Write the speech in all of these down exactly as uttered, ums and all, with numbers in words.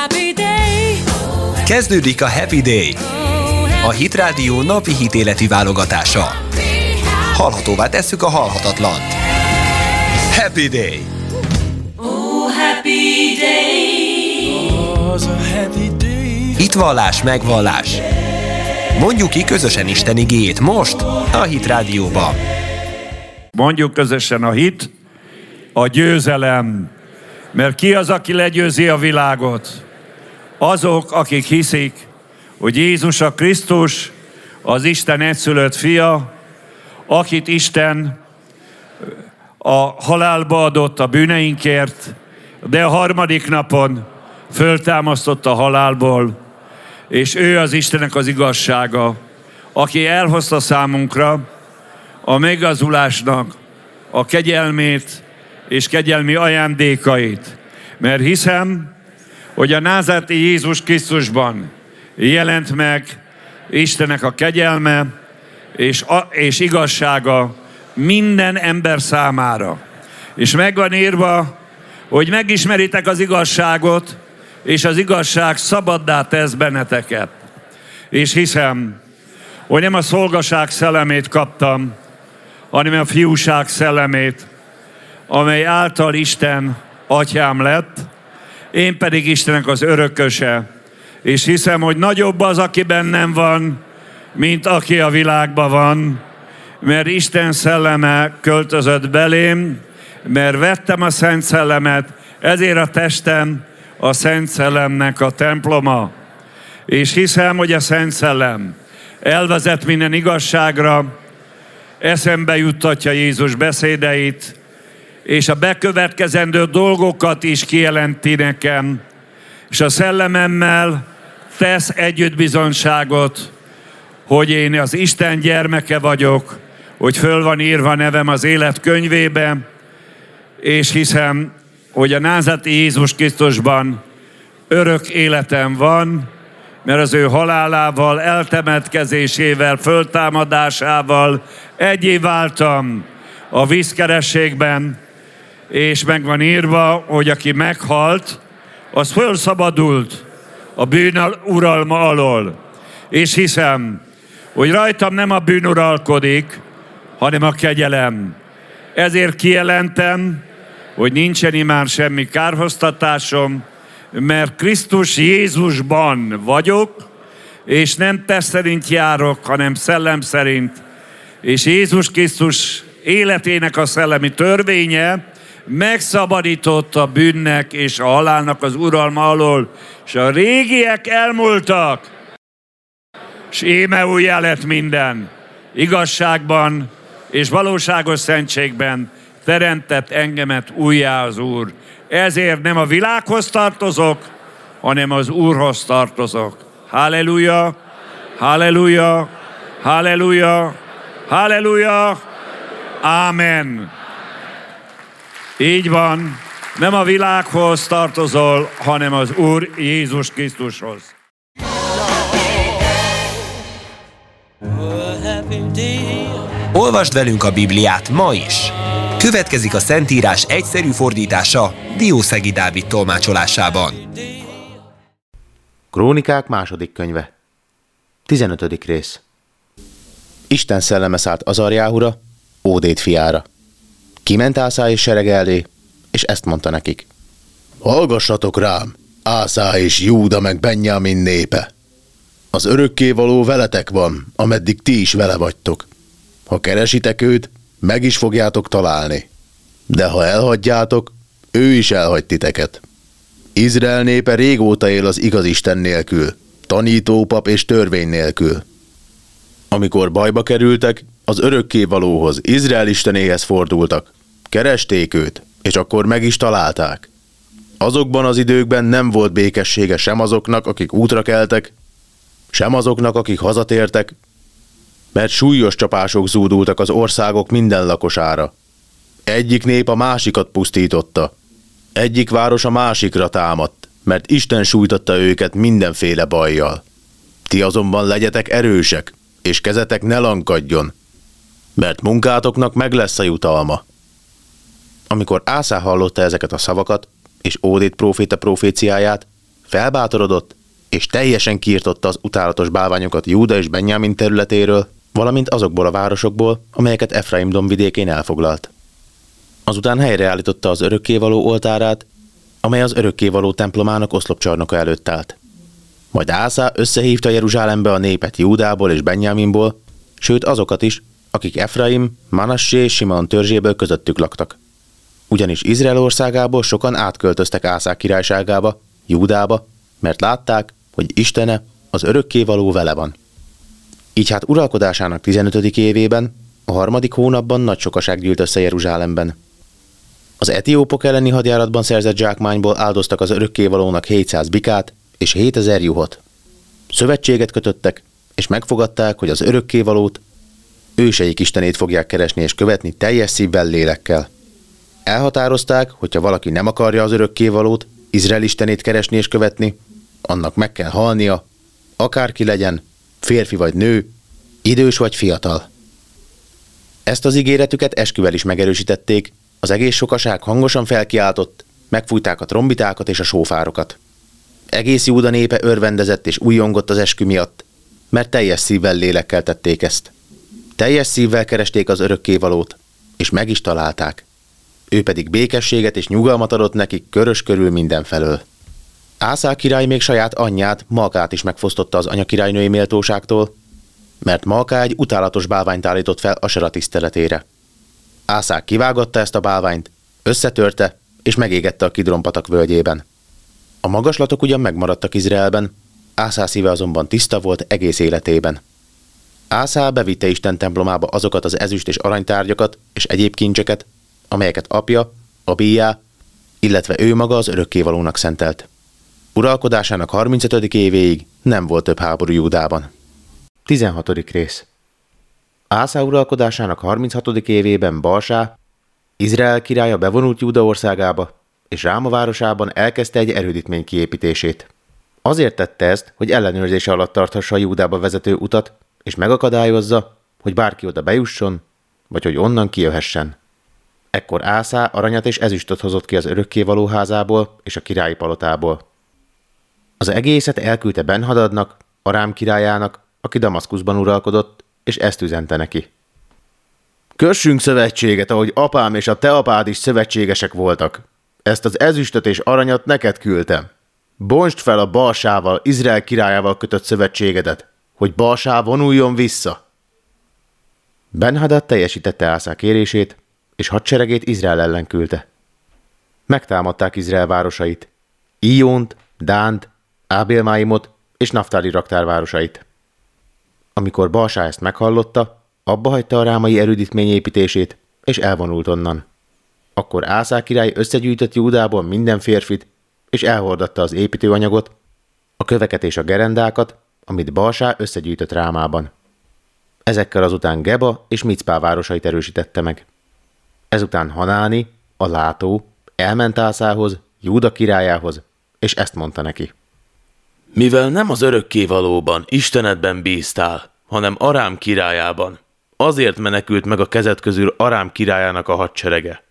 Kezdődik a Happy Day, a Hit Rádió napi hitéleti válogatása. Hallhatóvá tesszük a halhatatlant. Happy Day! Oh, happy day. Hitvallás, megvallás. Mondjuk ki közösen Isten igéjét most a Hit Rádióban. Mondjuk közösen a hit, a győzelem. Mert ki az, aki legyőzi a világot? Azok, akik hiszik, hogy Jézus a Krisztus, az Isten egyszülött fia, akit Isten a halálba adott a bűneinkért, de a harmadik napon föltámasztott a halálból, és ő az Istennek az igazsága, aki elhozta számunkra a megigazulásnak a kegyelmét és kegyelmi ajándékait. Mert hiszem, hogy a názáreti Jézus Krisztusban jelent meg Istennek a kegyelme és, a, és igazsága minden ember számára. És meg van írva, hogy megismeritek az igazságot, és az igazság szabaddá tesz benneteket. És hiszem, hogy nem a szolgaság szellemét kaptam, hanem a fiúság szellemét, amely által Isten atyám lett, én pedig Istennek az örököse. És hiszem, hogy nagyobb az, aki bennem van, mint aki a világban van, mert Isten szelleme költözött belém, mert vettem a Szent Szellemet, ezért a testem a Szent Szellemnek a temploma. És hiszem, hogy a Szent Szellem elvezet minden igazságra, eszembe juttatja Jézus beszédeit, és a bekövetkezendő dolgokat is kijelenti nekem, és a szellememmel tesz együtt bizonyságot, hogy én az Isten gyermeke vagyok, hogy föl van írva nevem az élet könyvébe, és hiszem, hogy a názáreti Jézus Krisztusban örök életem van, mert az ő halálával, eltemetkezésével, föltámadásával egyé váltam a vízkerességben, és meg van írva, hogy aki meghalt, az fölszabadult a bűn uralma alól. És hiszem, hogy rajtam nem a bűn uralkodik, hanem a kegyelem. Ezért kijelentem, hogy nincsen imán semmi kárhoztatásom, mert Krisztus Jézusban vagyok, és nem test szerint járok, hanem szellem szerint. És Jézus Krisztus életének a szellemi törvénye megszabadított a bűnnek és a halálnak az uralma alól, és a régiek elmúltak, és íme újjá lett minden. Igazságban és valóságos szentségben teremtett engemet újjá az Úr. Ezért nem a világhoz tartozok, hanem az Úrhoz tartozok. Halleluja, halleluja, halleluja, halleluja, ámen. Így van, nem a világhoz tartozol, hanem az Úr Jézus Krisztushoz. Olvasd velünk a Bibliát ma is! Következik a Szentírás egyszerű fordítása Diószegi Dávid tolmácsolásában. Krónikák második könyve. tizenötödik rész. Isten szelleme szállt Azarjáhura, Ódéd fiára. Kiment Ászá és serege elé, és ezt mondta nekik. Hallgassatok rám, Ászá és Júda meg Benjamin népe. Az örökkévaló veletek van, ameddig ti is vele vagytok. Ha keresitek őt, meg is fogjátok találni. De ha elhagyjátok, ő is elhagy titeket. Izrael népe régóta él az igaz Isten nélkül, tanítópap és törvény nélkül. Amikor bajba kerültek, az örökkévalóhoz, Izrael Istenéhez fordultak. Keresték őt, és akkor meg is találták. Azokban az időkben nem volt békessége sem azoknak, akik útra keltek, sem azoknak, akik hazatértek, mert súlyos csapások zúdultak az országok minden lakosára. Egyik nép a másikat pusztította, egyik város a másikra támadt, mert Isten sújtotta őket mindenféle bajjal. Ti azonban legyetek erősek, és kezetek ne lankadjon, mert munkátoknak meg lesz a jutalma. Amikor Ászá hallotta ezeket a szavakat, és Ódéd próféta proféciáját, felbátorodott, és teljesen kiirtotta az utálatos bálványokat Júda és Benjamin területéről, valamint azokból a városokból, amelyeket Efraim dombvidékén elfoglalt. Azután helyreállította az örökkévaló oltárát, amely az örökkévaló templomának oszlopcsarnoka előtt állt. Majd Ásá összehívta Jeruzsálembe a népet Júdából és Benjaminból, sőt azokat is, akik Efraim, Manassé és Simeon törzséből közöttük laktak. Ugyanis Izrael országából sokan átköltöztek Ásá királyságába, Júdába, mert látták, hogy Istene, az örökkévaló vele van. Így hát uralkodásának tizenötödik évében, a harmadik hónapban nagy sokaság gyűlt össze Jeruzsálemben. Az etiópok elleni hadjáratban szerzett zsákmányból áldoztak az örökkévalónak hétszáz bikát és hétezer juhot. Szövetséget kötöttek, és megfogadták, hogy az örökkévalót, őseik istenét fogják keresni és követni teljes szívvel, lélekkel. Elhatározták, hogyha valaki nem akarja az örökkévalót, Izrael istenét keresni és követni, annak meg kell halnia, akárki legyen, férfi vagy nő, idős vagy fiatal. Ezt az ígéretüket esküvel is megerősítették, az egész sokaság hangosan felkiáltott, megfújták a trombitákat és a sófárokat. Egész Júda népe örvendezett és újjongott az eskü miatt, mert teljes szívvel, lélekkel tették ezt. Teljes szívvel keresték az örökkévalót, és meg is találták. Ő pedig békességet és nyugalmat adott nekik körös körül mindenfelől. Ásá király még saját anyját, Malkát is megfosztotta az anyakirálynői méltóságtól, mert Malká egy utálatos bálványt állított fel Asera tiszteletére. Ásá kivágatta ezt a bálványt, összetörte és megégette a Kidron patak völgyében. A magaslatok ugyan megmaradtak Izraelben, Ásá szíve azonban tiszta volt egész életében. Ásá bevitte Isten templomába azokat az ezüst és aranytárgyakat és egyéb kincseket, amelyeket apja, Abijá, illetve ő maga az örökkévalónak szentelt. Uralkodásának harmincötödik évéig nem volt több háború Júdában. tizenhatodik rész. Ásá uralkodásának harminchatodik évében Baasá, Izrael királya bevonult Júda országába, és Ráma városában elkezdte egy erődítmény kiépítését. Azért tette ezt, hogy ellenőrzése alatt tarthassa a Júdába vezető utat, és megakadályozza, hogy bárki oda bejusson, vagy hogy onnan kijöhessen. Ekkor Ásá aranyat és ezüstöt hozott ki az örökkévaló házából és a királyi palotából. Az egészet elküldte Ben-Hadadnak, Arám királyának, aki Damaszkuszban uralkodott, és ezt üzente neki. Kössünk szövetséget, ahogy apám és a te apád is szövetségesek voltak. Ezt az ezüstöt és aranyat neked küldtem. Bontsd fel a Baasával, Izrael királyával kötött szövetségedet, hogy Baasá vonuljon vissza. Ben-Hadad teljesítette Ásá kérését, és hadseregét Izrael ellen küldte. Megtámadták Izrael városait, Íjónt, Dánt, Ábélmáimot és Naftali raktárvárosait. Amikor Baasá ezt meghallotta, abba hagyta a rámai erődítmény építését, és elvonult onnan. Akkor Ásá király összegyűjtött Júdából minden férfit, és elhordatta az építőanyagot, a köveket és a gerendákat, amit Baasá összegyűjtött Rámában. Ezekkel azután Geba és Micpá városait erősítette meg. Ezután Hanáni, a látó, elment Ászához, Júda királyához, és ezt mondta neki. Mivel nem az örökkévalóban, Istenedben bíztál, hanem Arám királyában, azért menekült meg a kezed közül Arám királyának a hadserege.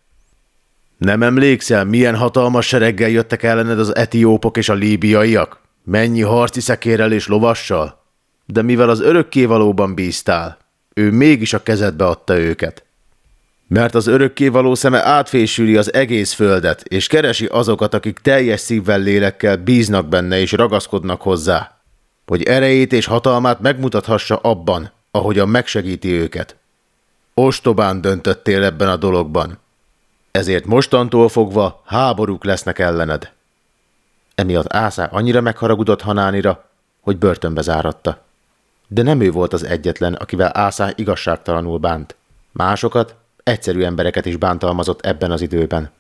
Nem emlékszel, milyen hatalmas sereggel jöttek ellened az etiópok és a líbiaiak? Mennyi harci szekérrel és lovassal? De mivel az örökkévalóban bíztál, ő mégis a kezedbe adta őket. Mert az örökkévaló szeme átfésüli az egész földet, és keresi azokat, akik teljes szívvel, lélekkel bíznak benne és ragaszkodnak hozzá, hogy erejét és hatalmát megmutathassa abban, ahogyan megsegíti őket. Ostobán döntöttél ebben a dologban. Ezért mostantól fogva háborúk lesznek ellened. Emiatt Ásá annyira megharagudott Hanánira, hogy börtönbe záratta. De nem ő volt az egyetlen, akivel Ásá igazságtalanul bánt. Másokat, egyszerű embereket is bántalmazott ebben az időben.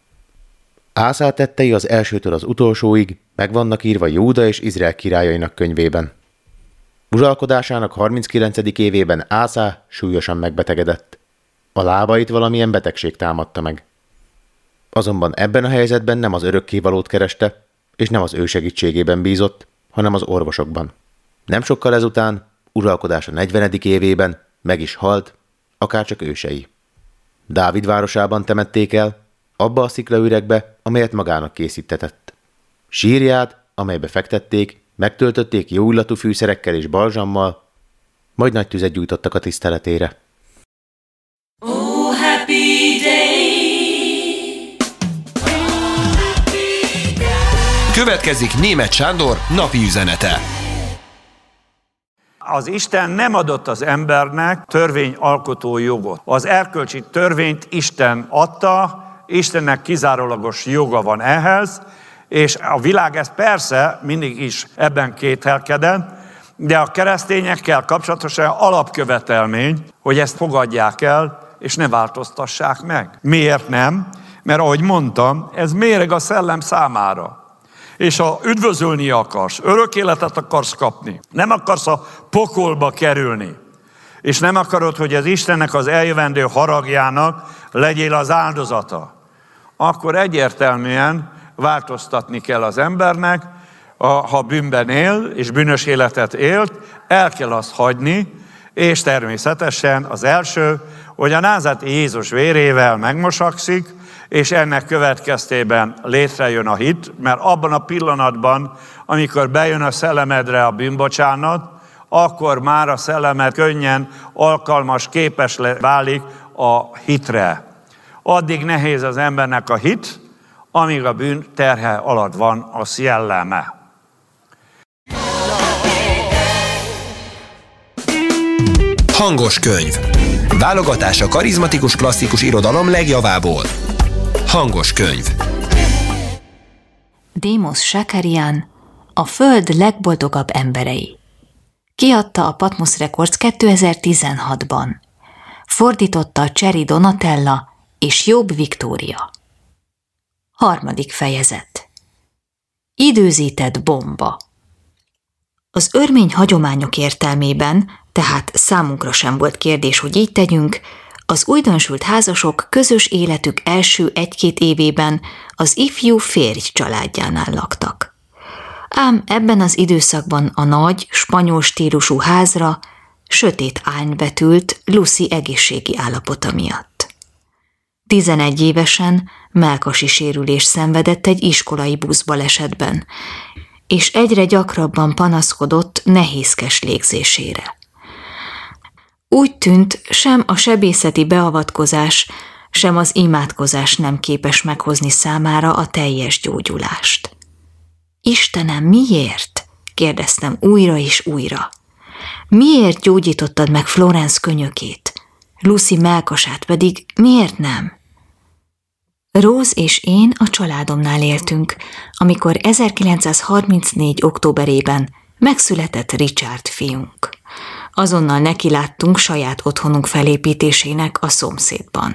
Ásá tettei az elsőtől az utolsóig meg vannak írva Júda és Izrael királyainak könyvében. Uralkodásának harminckilencedik évében Ásá súlyosan megbetegedett. A lábait valamilyen betegség támadta meg. Azonban ebben a helyzetben nem az örökkévalót kereste, és nem az ő segítségében bízott, hanem az orvosokban. Nem sokkal ezután, uralkodása negyvenedik évében meg is halt, akárcsak ősei. Dávid városában temették el, abba a sziklaüregbe, amelyet magának készítetett. Sírját amelybe fektették, megtöltötték jó illatú fűszerekkel és balzsammal, majd nagy tüzet gyújtottak a tiszteletére. Oh, happy day. Következik Németh Sándor napi üzenete. Az Isten nem adott az embernek törvényalkotó jogot. Az erkölcsi törvényt Isten adta, Istennek kizárólagos joga van ehhez, és a világ ezt persze mindig is ebben kételkedett, de a keresztényekkel kapcsolatosan alapkövetelmény, hogy ezt fogadják el, és ne változtassák meg. Miért nem? Mert ahogy mondtam, ez méreg a szellem számára. És ha üdvözölni akarsz, örök életet akarsz kapni, nem akarsz a pokolba kerülni, és nem akarod, hogy az Istennek az eljövendő haragjának legyél az áldozata, akkor egyértelműen változtatni kell az embernek, ha bűnben él, és bűnös életet élt, el kell azt hagyni, és természetesen az első, hogy a názáreti Jézus vérével megmosakszik, és ennek következtében létrejön a hit, mert abban a pillanatban, amikor bejön a szellemedre a bűnbocsánat, akkor már a szellemed könnyen alkalmas, képes válik a hitre. Addig nehéz az embernek a hit, amíg a bűn terhe alatt van a szelleme. Hangos könyv. Válogatás a karizmatikus klasszikus irodalom legjavából. Hangos könyv. Démos Shakarian, a Föld legboldogabb emberei. Kiadta a Patmos Records kétezer-tizenhatban. Fordította Cseri Donatella és Jobb Viktória. Harmadik fejezet. Időzített bomba. Az örmény hagyományok értelmében, tehát számunkra sem volt kérdés, hogy így tegyünk, az újdonsült házasok közös életük első egy-két évében az ifjú férj családjánál laktak. Ám ebben az időszakban a nagy, spanyol stílusú házra sötét ány vetült Lucy egészségi állapota miatt. Tizenegy évesen mellkasi sérülést szenvedett egy iskolai buszbalesetben, és egyre gyakrabban panaszkodott nehézkes légzésére. Úgy tűnt, sem a sebészeti beavatkozás, sem az imádkozás nem képes meghozni számára a teljes gyógyulást. Istenem, miért? Kérdeztem újra és újra. Miért gyógyítottad meg Florence könyökét? Lucy mellkasát pedig miért nem? Rose és én a családomnál éltünk, amikor ezerkilencszázharmincnégy. októberében megszületett Richard fiunk. Azonnal nekiláttunk saját otthonunk felépítésének a szomszédban.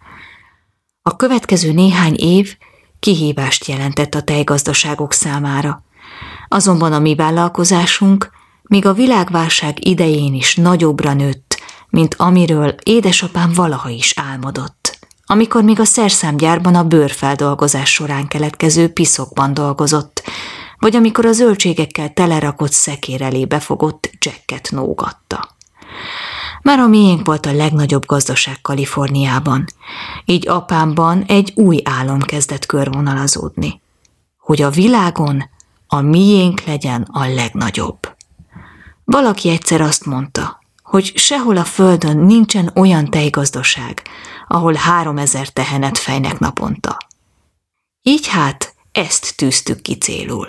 A következő néhány év kihívást jelentett a tejgazdaságok számára, azonban a mi vállalkozásunk még a világválság idején is nagyobbra nőtt, mint amiről édesapám valaha is álmodott, amikor még a szerszámgyárban a bőrfeldolgozás során keletkező piszokban dolgozott, vagy amikor a zöldségekkel telerakott szekér elé befogott Jacket nógatta. Már a miénk volt a legnagyobb gazdaság Kaliforniában, így apámban egy új álom kezdett körvonalazódni, hogy a világon a miénk legyen a legnagyobb. Valaki egyszer azt mondta, hogy sehol a földön nincsen olyan tejgazdaság, ahol háromezer tehenet fejnek naponta. Így hát ezt tűztük ki célul.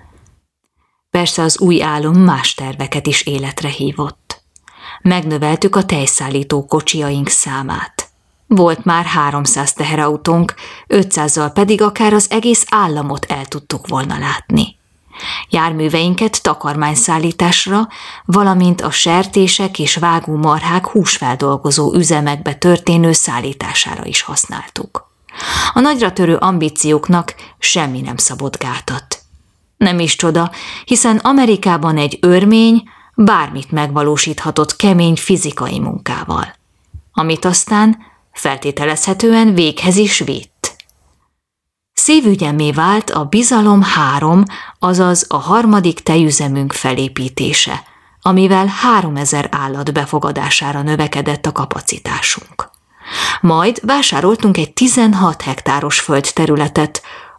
Persze az új álom más terveket is életre hívott. Megnöveltük a tejszállító kocsiaink számát. Volt már háromszáz teherautónk, ötszázzal pedig akár az egész államot el tudtuk volna látni. Járműveinket takarmányszállításra, valamint a sertések és vágómarhák húsfeldolgozó üzemekbe történő szállítására is használtuk. A nagyra törő ambícióknak semmi nem szabott gátat. Nem is csoda, hiszen Amerikában egy örmény bármit megvalósíthatott kemény fizikai munkával, amit aztán feltételezhetően véghez is vitt. Szívügyemmé vált a bizalom három, azaz a harmadik tejüzemünk felépítése, amivel háromezer állat befogadására növekedett a kapacitásunk. Majd vásároltunk egy tizenhat hektáros földterületet,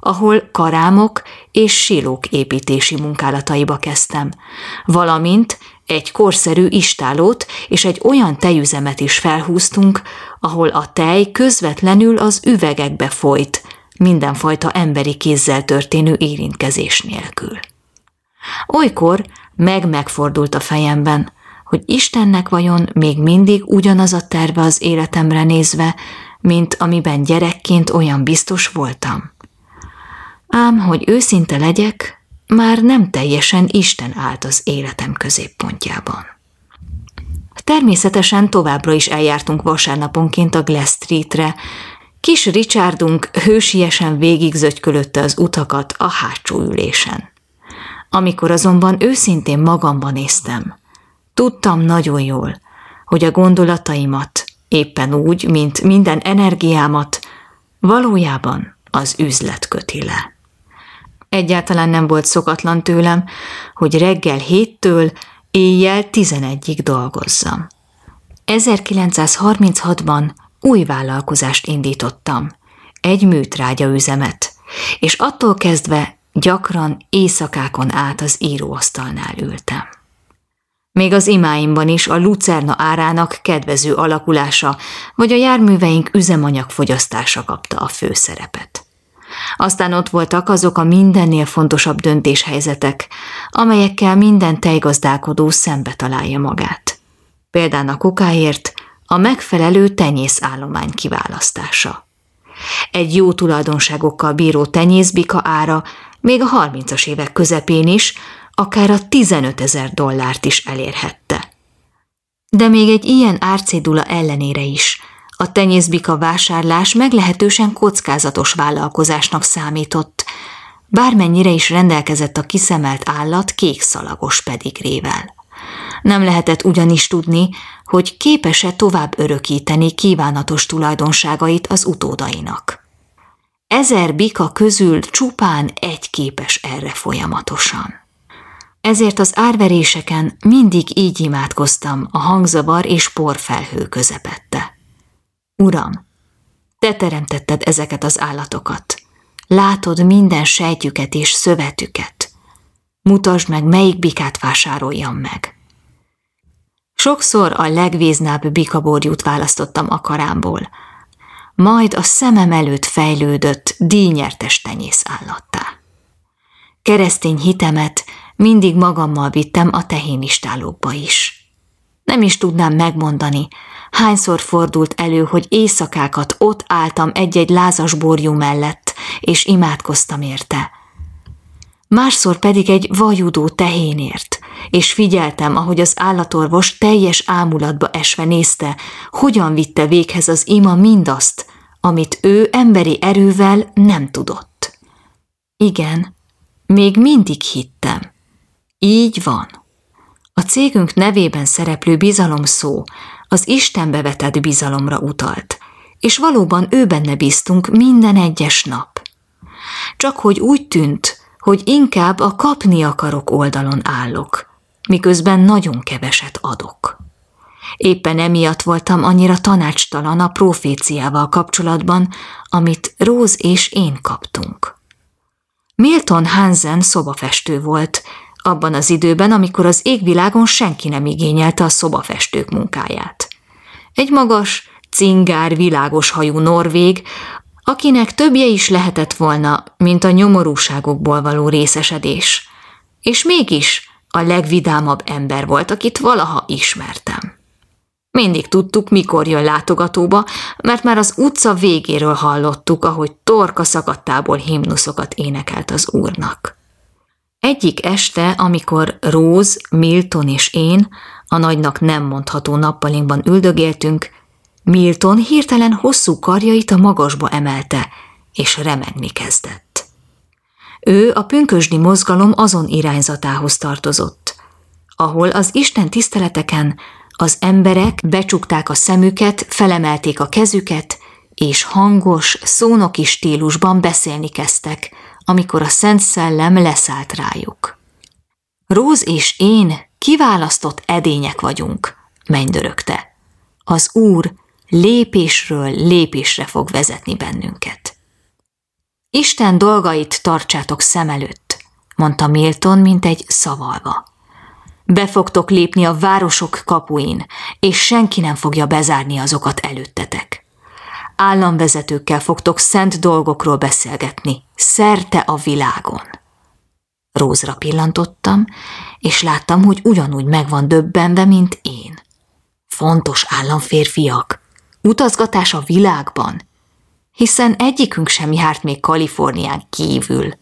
ahol karámok és silók építési munkálataiba kezdtem, valamint egy korszerű istállót és egy olyan tejüzemet is felhúztunk, ahol a tej közvetlenül az üvegekbe folyt, mindenfajta emberi kézzel történő érintkezés nélkül. Olykor meg-megfordult a fejemben, hogy Istennek vajon még mindig ugyanaz a terve az életemre nézve, mint amiben gyerekként olyan biztos voltam. Ám, hogy őszinte legyek, már nem teljesen Isten állt az életem középpontjában. Természetesen továbbra is eljártunk vasárnaponként a Glass Streetre. Kis Richardunk hősiesen végigzögykölötte az utakat a hátsó ülésen. Amikor azonban őszintén magamba néztem, tudtam nagyon jól, hogy a gondolataimat éppen úgy, mint minden energiámat, valójában az üzlet köti le. Egyáltalán nem volt szokatlan tőlem, hogy reggel héttől éjjel tizenegyig dolgozzam. ezerkilencszázharminchatban új vállalkozást indítottam, egy műtrágyaüzemet, és attól kezdve gyakran éjszakákon át az íróasztalnál ültem. Még az imáimban is a lucerna árának kedvező alakulása vagy a járműveink üzemanyagfogyasztása kapta a főszerepet. Aztán ott voltak azok a mindennél fontosabb döntéshelyzetek, amelyekkel minden tejgazdálkodó szembe találja magát. Például a kukáért a megfelelő tenyészállomány kiválasztása. Egy jó tulajdonságokkal bíró tenyészbika ára még a harmincas évek közepén is akár a tizenötezer dollárt is elérhette. De még egy ilyen árcédula ellenére is a tenyészbika vásárlás meglehetősen kockázatos vállalkozásnak számított, bármennyire is rendelkezett a kiszemelt állat kékszalagos pedigrével. Nem lehetett ugyanis tudni, hogy képes-e tovább örökíteni kívánatos tulajdonságait az utódainak. Ezer bika közül csupán egy képes erre folyamatosan. Ezért az árveréseken mindig így imádkoztam a hangzavar és porfelhő közepette. Uram, te teremtetted ezeket az állatokat. Látod minden sejtjüket és szövetüket. Mutasd meg, melyik bikát vásároljam meg. Sokszor a legvéznább bikaborjút választottam a karámból, majd a szemem előtt fejlődött díjnyertes tenyészállattá. Keresztény hitemet mindig magammal vittem a tehénistálókba is. Nem is tudnám megmondani, hányszor fordult elő, hogy éjszakákat ott álltam egy-egy lázas borjú mellett, és imádkoztam érte. Másszor pedig egy vajudó tehénért, és figyeltem, ahogy az állatorvos teljes ámulatba esve nézte, hogyan vitte véghez az ima mindazt, amit ő emberi erővel nem tudott. Igen, még mindig hittem. Így van. A cégünk nevében szereplő bizalom szó az Istenbe vetett bizalomra utalt, és valóban ő benne bíztunk minden egyes nap. Csak hogy úgy tűnt, hogy inkább a kapni akarok oldalon állok, miközben nagyon keveset adok. Éppen emiatt voltam annyira tanácstalan a proféciával kapcsolatban, amit Rose és én kaptunk. Milton Hansen szobafestő volt, abban az időben, amikor az égvilágon senki nem igényelte a szobafestők munkáját. Egy magas, cingár, világos hajú norvég, akinek többje is lehetett volna, mint a nyomorúságokból való részesedés, és mégis a legvidámabb ember volt, akit valaha ismertem. Mindig tudtuk, mikor jön látogatóba, mert már az utca végéről hallottuk, ahogy torka szakadtából himnuszokat énekelt az Úrnak. Egyik este, amikor Rose, Milton és én a nagynak nem mondható nappalinkban üldögéltünk, Milton hirtelen hosszú karjait a magasba emelte, és remegni kezdett. Ő a pünkösdi mozgalom azon irányzatához tartozott, ahol az Isten tiszteleteken az emberek becsukták a szemüket, felemelték a kezüket, és hangos, szónoki stílusban beszélni kezdtek, amikor a Szent Szellem leszállt rájuk. Rose és én kiválasztott edények vagyunk, mennydörögte. Az Úr lépésről lépésre fog vezetni bennünket. Isten dolgait tartsátok szem előtt, mondta Milton, mint egy szavalva. Be fogtok lépni a városok kapuin, és senki nem fogja bezárni azokat előttetek. Államvezetőkkel fogtok szent dolgokról beszélgetni, szerte a világon. Rózra pillantottam, és láttam, hogy ugyanúgy meg van döbbenve, mint én. Fontos államférfiak, utazgatás a világban, hiszen egyikünk sem járt még Kalifornián kívül.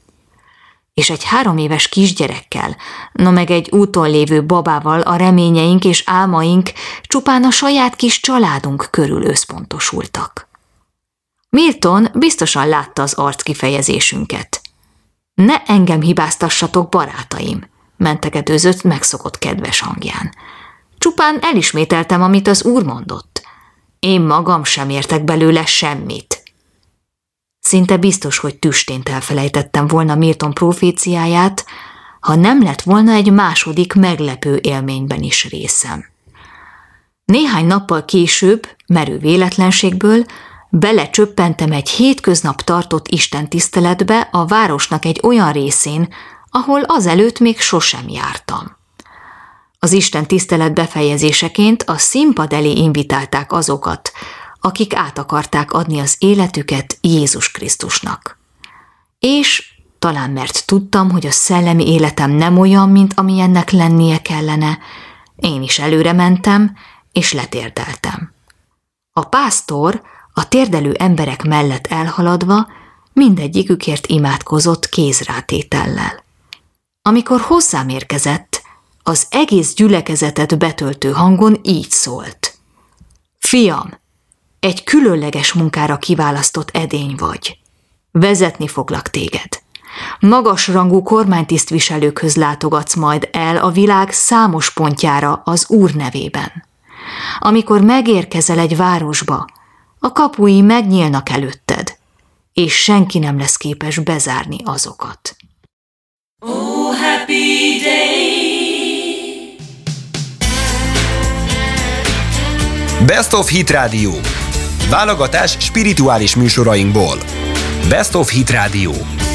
És egy három éves kisgyerekkel, no meg egy úton lévő babával a reményeink és álmaink csupán a saját kis családunk körül összpontosultak. Milton biztosan látta az arckifejezésünket. Ne engem hibáztassatok, barátaim, mentegetőzött megszokott kedves hangján. Csupán elismételtem, amit az úr mondott. Én magam sem értek belőle semmit. Szinte biztos, hogy tüstént elfelejtettem volna Milton proféciáját, ha nem lett volna egy második meglepő élményben is részem. Néhány nappal később, merő véletlenségből, belecsöppentem egy hétköznap tartott istentiszteletbe a városnak egy olyan részén, ahol azelőtt még sosem jártam. Az istentisztelet befejezéseként a színpad elé invitálták azokat, akik át akarták adni az életüket Jézus Krisztusnak. És talán mert tudtam, hogy a szellemi életem nem olyan, mint amilyennek lennie kellene, én is előre mentem, és letérdeltem. A pásztor a térdelő emberek mellett elhaladva mindegyikükért imádkozott kézrátétellel. Amikor hozzám érkezett, az egész gyülekezetet betöltő hangon így szólt. Fiam, egy különleges munkára kiválasztott edény vagy. Vezetni foglak téged. Magasrangú kormánytisztviselőkhöz látogatsz majd el a világ számos pontjára az Úr nevében. Amikor megérkezel egy városba, a kapui megnyílnak előtted, és senki nem lesz képes bezárni azokat. Oh, happy day! Best of Hit Radio. Válogatás spirituális műsorainkból. Best of Hit Radio.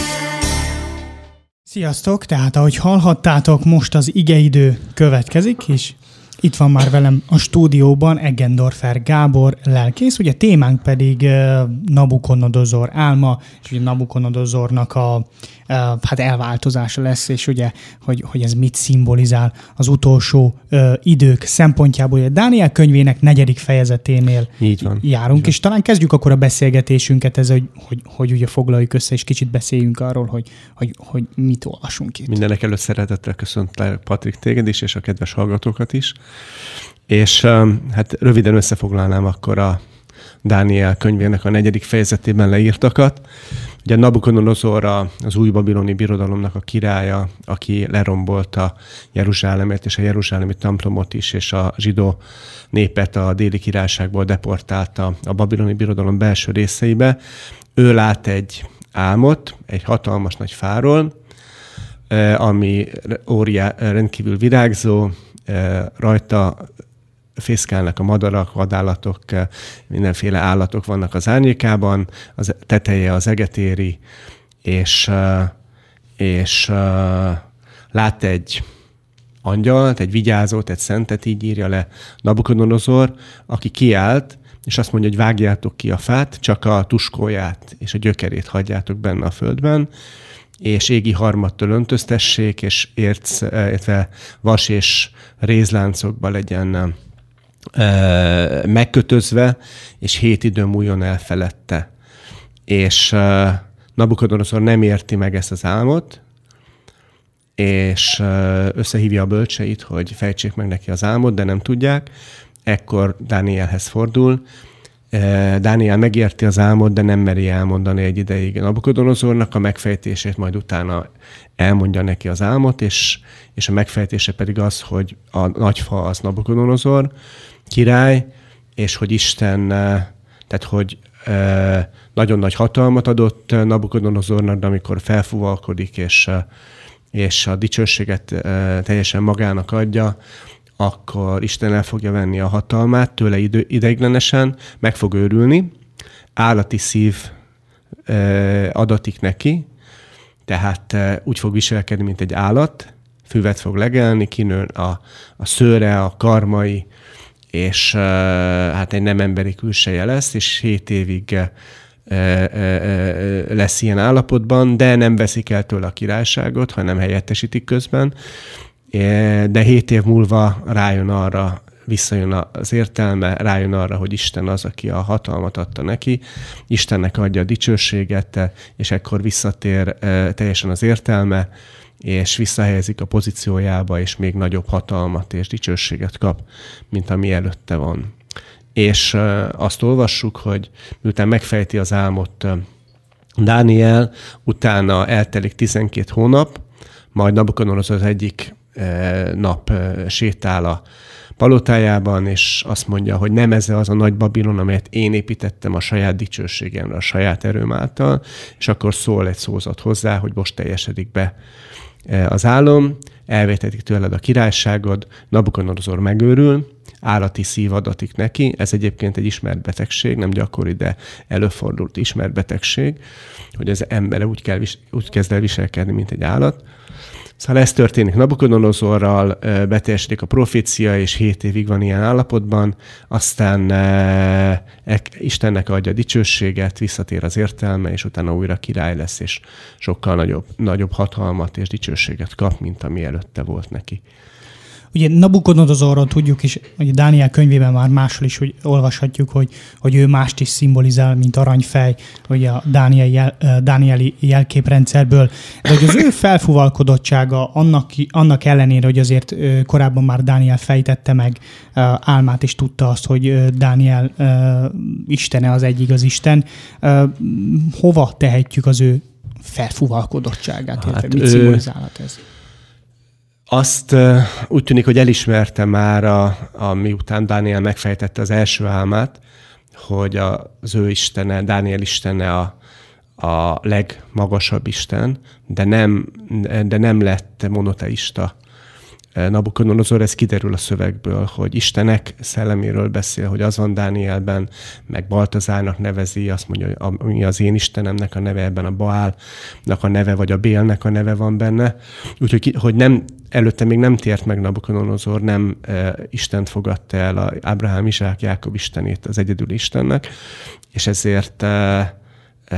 Sziasztok! Tehát ahogy hallhattátok, most az igeidő következik, és itt van már velem a stúdióban Eggendorfer Gábor lelkész, ugye témánk pedig uh, Nabukodonozor álma, és ugye Nabukodonozornak a uh, hát elváltozása lesz, és ugye, hogy, hogy ez mit szimbolizál az utolsó uh, idők szempontjából. Ugye Dániel könyvének negyedik fejezeténél Így van. járunk, Így van. És talán kezdjük akkor a beszélgetésünket ezzel, hogy, hogy, hogy ugye foglaljuk össze, és kicsit beszéljünk arról, hogy, hogy, hogy mit olvasunk itt. Mindenek előtt szeretettel köszöntlek, Patrik, téged is, és a kedves hallgatókat is. És hát röviden összefoglalnám akkor a Dániel könyvének a negyedik fejezetében leírtakat. Ugye Nabukodonozor az új babiloni birodalomnak a királya, aki lerombolta Jeruzsálemet és a jeruzsálemi templomot is, és a zsidó népet a déli királyságból deportálta a babiloni birodalom belső részeibe. Ő lát egy álmot, egy hatalmas nagy fáról, ami óriá, rendkívül virágzó, rajta fészkálnak a madarak, vadállatok, mindenféle állatok vannak az árnyékában, az teteje az eget éri, és, és lát egy angyalt, egy vigyázót, egy szentet, így írja le Nabukodonozor, aki kiállt, és azt mondja, hogy vágjátok ki a fát, csak a tuskóját és a gyökerét hagyjátok benne a földben, és égi harmattól öntöztessék, és érc, illetve vas és rézláncokba legyen e, megkötözve, és hét idő múljon el felette. És e, Nabukodonozor nem érti meg ezt az álmot, és e, összehívja a bölcseit, hogy fejtsék meg neki az álmot, de nem tudják. Ekkor Dánielhez fordul. Dániel megérti az álmot, de nem meri elmondani egy ideig Nabukodonozornak a megfejtését, majd utána elmondja neki az álmot, és, és a megfejtése pedig az, hogy a nagyfa az Nabukodonozor király, és hogy Isten, tehát hogy nagyon nagy hatalmat adott Nabukodonozornak, de amikor felfúvalkodik, és, és a dicsőséget teljesen magának adja, akkor Isten el fogja venni a hatalmát tőle idő, ideiglenesen, meg fog őrülni, állati szív adatik neki, tehát úgy fog viselkedni, mint egy állat, füvet fog legelni, kinő a, a szőre, a karmai, és hát egy nem emberi külseje lesz, és hét évig lesz ilyen állapotban, de nem veszik el tőle a királyságot, hanem helyettesítik közben, de hét év múlva rájön arra, visszajön az értelme, rájön arra, hogy Isten az, aki a hatalmat adta neki, Istennek adja a dicsőséget, és ekkor visszatér teljesen az értelme, és visszahelyezik a pozíciójába, és még nagyobb hatalmat és dicsőséget kap, mint ami előtte van. És azt olvassuk, hogy miután megfejti az álmot Dániel, utána eltelik tizenkét hónap, majd Nabukodonozor az egyik nap sétál a palotájában, és azt mondja, hogy nem ez az a nagy Babilon, amelyet én építettem a saját dicsőségemre, a saját erőm által, és akkor szól egy szózat hozzá, hogy most teljesedik be az álom, elvétetik tőled a királyságod, Nabukodonozor megőrül, állati szív adatik neki, ez egyébként egy ismert betegség, nem gyakori, de előfordult ismert betegség, hogy az ember úgy, kell, úgy kezd el viselkedni, mint egy állat. Szóval ez történik Nabukodonozorral, beteljesedik a profécia, és hét évig van ilyen állapotban, aztán e, e, Istennek adja a dicsőséget, visszatér az értelme, és utána újra király lesz, és sokkal nagyobb, nagyobb hatalmat és dicsőséget kap, mint ami előtte volt neki. Ugye Nabukodonozorról tudjuk, és ugye Dániel könyvében már máshol is hogy olvashatjuk, hogy, hogy ő mást is szimbolizál, mint aranyfej, ugye a Dánieli, jel, Dánieli jelképrendszerből. De hogy az ő felfúvalkodottsága annak, annak ellenére, hogy azért korábban már Dániel fejtette meg álmát, és tudta azt, hogy Dániel istene az egy igaz Isten, hova tehetjük az ő felfúvalkodottságát? Hát mit szimbolizálhat ez? Azt uh, úgy tűnik, hogy elismerte már, a, a, miután Dániel megfejtette az első álmát, hogy a, az ő istene, Dániel istene a, a legmagasabb isten, de nem, de nem lett monoteista. Nabukodonozor, ez kiderül a szövegből, hogy Istenek szelleméről beszél, hogy az van Dánielben, meg Baltazárnak nevezi, azt mondja, hogy ami az én Istenemnek a neve, ebben a Baálnak a neve, vagy a Bélnek a neve van benne. Úgyhogy hogy nem, előtte még nem tért meg Nabukodonozor, nem e, Istent fogadta el, a Ábrahám, Izsák, Jákob istenét az egyedül Istennek, és ezért e, e,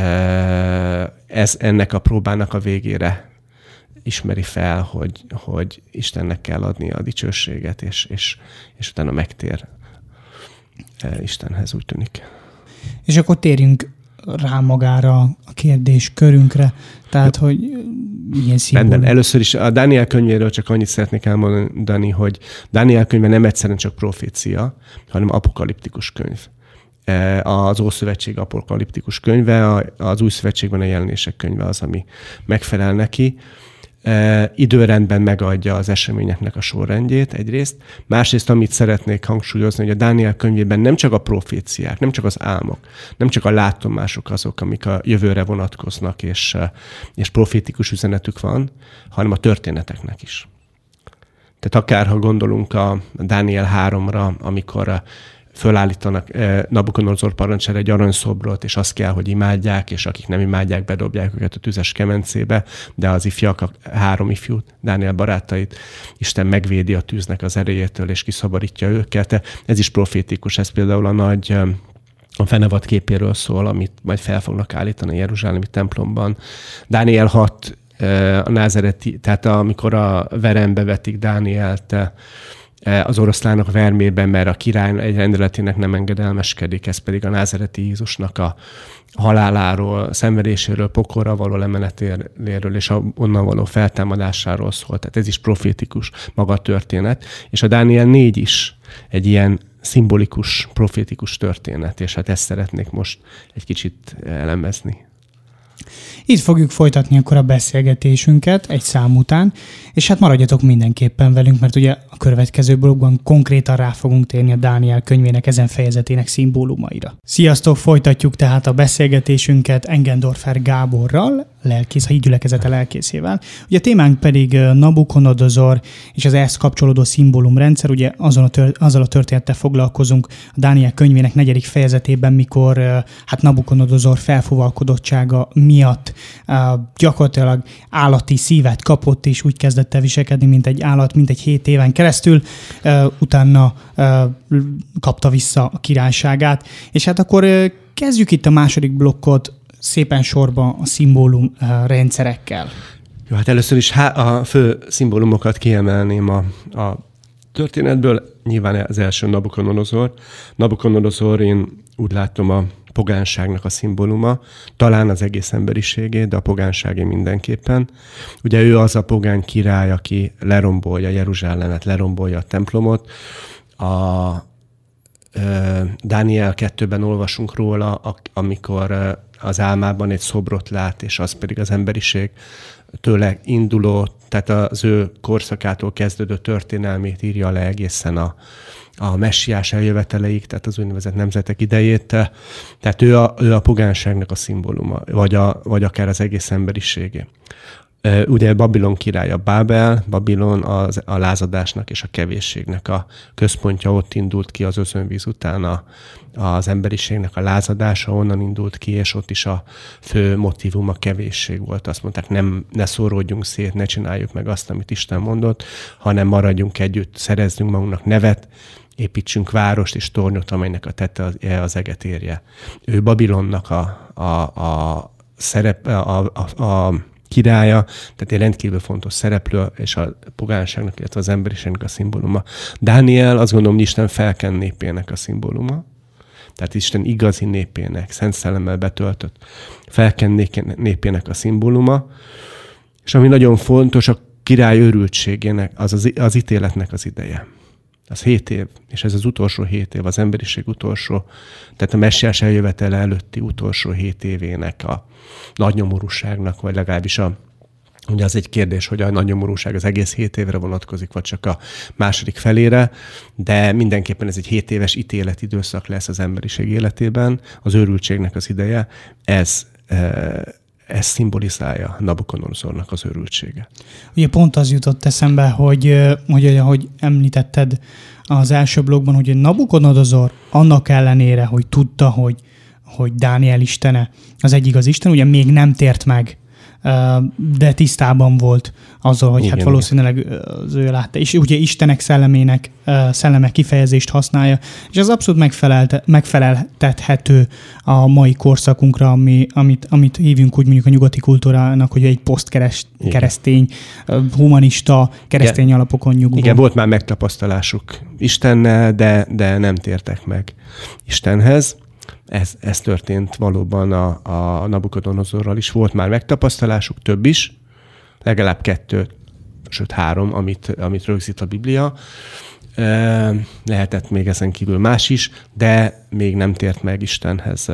ez ennek a próbának a végére ismeri fel, hogy, hogy Istennek kell adnia a dicsőséget, és, és, és utána megtér Istenhez, úgy tűnik. És akkor térjünk rá magára a kérdés körünkre, tehát, hogy milyen szimbólum. Benden. Először is a Dániel könyvéről csak annyit szeretnék elmondani, hogy Dániel könyve nem egyszerűen csak profécia, hanem apokaliptikus könyv. Az Ószövetség apokaliptikus könyve, az Új Szövetségben a Jelenések könyve az, ami megfelel neki. E, időrendben megadja az eseményeknek a sorrendjét egyrészt. Másrészt, amit szeretnék hangsúlyozni, hogy a Dániel könyvében nem csak a proféciák, nem csak az álmok, nem csak a látomások azok, amik a jövőre vonatkoznak, és, és profétikus üzenetük van, hanem a történeteknek is. Tehát akár, ha gondolunk a Dániel háromra, amikor fölállítanak Nabukodonozor parancsra egy aranyszobrot, és azt kell, hogy imádják, és akik nem imádják, bedobják őket a tüzes kemencébe, de az ifjak, a három ifjú, Dániel barátait, Isten megvédi a tűznek az erejétől, és kiszabadítja őket. Ez is profétikus, ez például a nagy a fenevad képéről szól, amit majd fel fognak állítani a jeruzsálemi templomban. Dániel hat, a názereti, tehát amikor a verembe vetik Dánielt, az oroszlánok vermében, mert a király egy rendeletének nem engedelmeskedik, ez pedig a názereti Jézusnak a haláláról, szenvedéséről, pokolra való lemenetéről és a onnan való feltámadásáról szól. Tehát ez is profétikus maga a történet. És a Dániel négy is egy ilyen szimbolikus, profétikus történet, és hát ezt szeretnék most egy kicsit elemezni. Itt fogjuk folytatni akkor a beszélgetésünket egy szám után, és hát maradjatok mindenképpen velünk, mert ugye a következő blogban konkrétan rá fogunk térni a Dániel könyvének ezen fejezetének szimbólumaira. Sziasztok, folytatjuk tehát a beszélgetésünket Engendorfer Gáborral, lelkész, a hídgyülekezete lelkészével. Ugye a témánk pedig Nabukodonozor és az ehhez kapcsolódó szimbólumrendszer, ugye azon a tör, azzal a történettel foglalkozunk a Dániel könyvének negyedik fejezetében, mikor hát Nabukodonozor felfúvalkodottsága miatt gyakorlatilag állati szívet kapott, és úgy kezdett el viselkedni, mint egy állat, mint egy hét éven keresztül, utána kapta vissza a királyságát. És hát akkor kezdjük itt a második blokkot szépen sorba a szimbólum rendszerekkel. Jó, hát először is a fő szimbólumokat kiemelném a, a történetből. Nyilván az első Nabukodonozor. Nabukodonozor, én úgy látom, a pogánságnak a szimbóluma, talán az egész emberiségé, de a pogánságé mindenképpen. Ugye ő az a pogány király, aki lerombolja Jeruzsálemet, lerombolja a templomot. A Dániel kettőben olvasunk róla, amikor az álmában egy szobrot lát, és az pedig az emberiség tőle induló, tehát az ő korszakától kezdődő történelmét írja le egészen a, a messiás eljöveteleig, tehát az úgynevezett nemzetek idejét. Tehát ő a, ő a pogánságnak a szimbóluma, vagy, a, vagy akár az egész emberiségé. Ugye Babilon királya Bábel, Babilon az, a lázadásnak és a kevésségnek a központja, ott indult ki az özönvíz után a, az emberiségnek a lázadása, onnan indult ki, és ott is a fő motívum a kevésség volt. Azt mondták, nem, ne szóródjunk szét, ne csináljuk meg azt, amit Isten mondott, hanem maradjunk együtt, szerezzünk magunknak nevet, építsünk várost és tornyot, amelynek a tette az, az eget érje. Ő Babilonnak a, a, a szerep, a, a, a királya, tehát egy rendkívül fontos szereplő, és a pogánságnak, illetve az emberiségnek a szimbóluma. Dániel azt gondolom, hogy Isten felken népének a szimbóluma, tehát Isten igazi népének, szent szellemmel betöltött felken népének a szimbóluma, és ami nagyon fontos, a király őrültségének, az, az az ítéletnek az ideje. Az hét év, és ez az utolsó hét év, az emberiség utolsó, tehát a messiás eljövetele előtti utolsó hét évének a nagy nyomorúságnak, vagy legalábbis a, ugye az egy kérdés, hogy a nagy nyomorúság az egész hét évre vonatkozik, vagy csak a második felére, de mindenképpen ez egy hét éves ítéletidőszak lesz az emberiség életében, az őrültségnek az ideje, ez ez szimbolizálja Nabukodonozornak az őrültsége. Ugye pont az jutott eszembe, hogy, hogy ahogy említetted az első blogban, hogy Nabukodonozor annak ellenére, hogy tudta, hogy, hogy Dániel istene az egyik az Isten, ugye még nem tért meg, de tisztában volt azzal, hogy igen, hát valószínűleg az ő látta. És ugye Istenek szellemének, szellemek kifejezést használja, és ez abszolút megfelelte, megfeleltethető a mai korszakunkra, ami, amit, amit hívjunk úgy mondjuk a nyugati kultúrának, hogy egy posztkeresztény, humanista, keresztény igen. alapokon nyugvó. Igen, volt már megtapasztalásuk Istennel, de, de nem tértek meg Istenhez. Ez, ez történt valóban a, a Nabukodonozorral is. Volt már megtapasztalásuk, több is, legalább kettő, sőt három, amit, amit rögzít a Biblia. Lehetett még ezen kívül más is, de még nem tért meg Istenhez.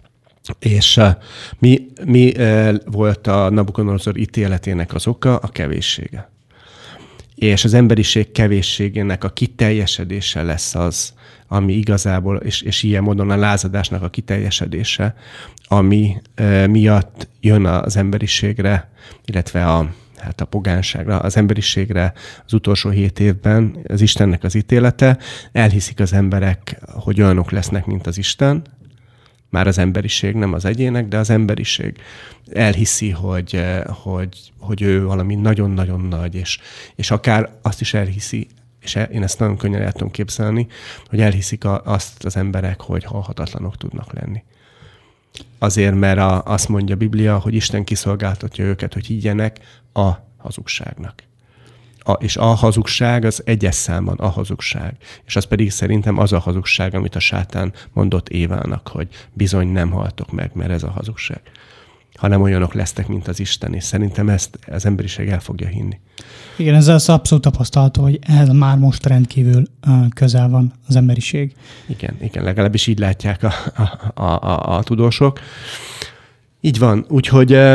És mi, mi volt a Nabukodonozor ítéletének az oka? A kevéssége. És az emberiség kevésségének a kiteljesedése lesz az, ami igazából, és, és ilyen módon a lázadásnak a kiteljesedése, ami e, miatt jön az emberiségre, illetve a, hát a pogánságra, az emberiségre az utolsó hét évben az Istennek az ítélete. Elhiszik az emberek, hogy olyanok lesznek, mint az Isten, már az emberiség, nem az egyének, de az emberiség elhiszi, hogy, hogy, hogy ő valami nagyon-nagyon nagy, és, és akár azt is elhiszi, és én ezt nagyon könnyen el tudom képzelni, hogy elhiszik a, azt az emberek, hogy halhatatlanok tudnak lenni. Azért, mert a, azt mondja a Biblia, hogy Isten kiszolgáltatja őket, hogy higgyenek a hazugságnak. A, és a hazugság az egyes számban a hazugság. És az pedig szerintem az a hazugság, amit a sátán mondott Évának, hogy bizony nem haltok meg, mert ez a hazugság. Hanem olyanok lesztek, mint az Isten, és szerintem ezt az emberiség el fogja hinni. Igen, ez az abszolút tapasztalható, hogy ez már most rendkívül közel van az emberiség. Igen, igen, legalábbis így látják a, a, a, a, a tudósok. Így van, úgyhogy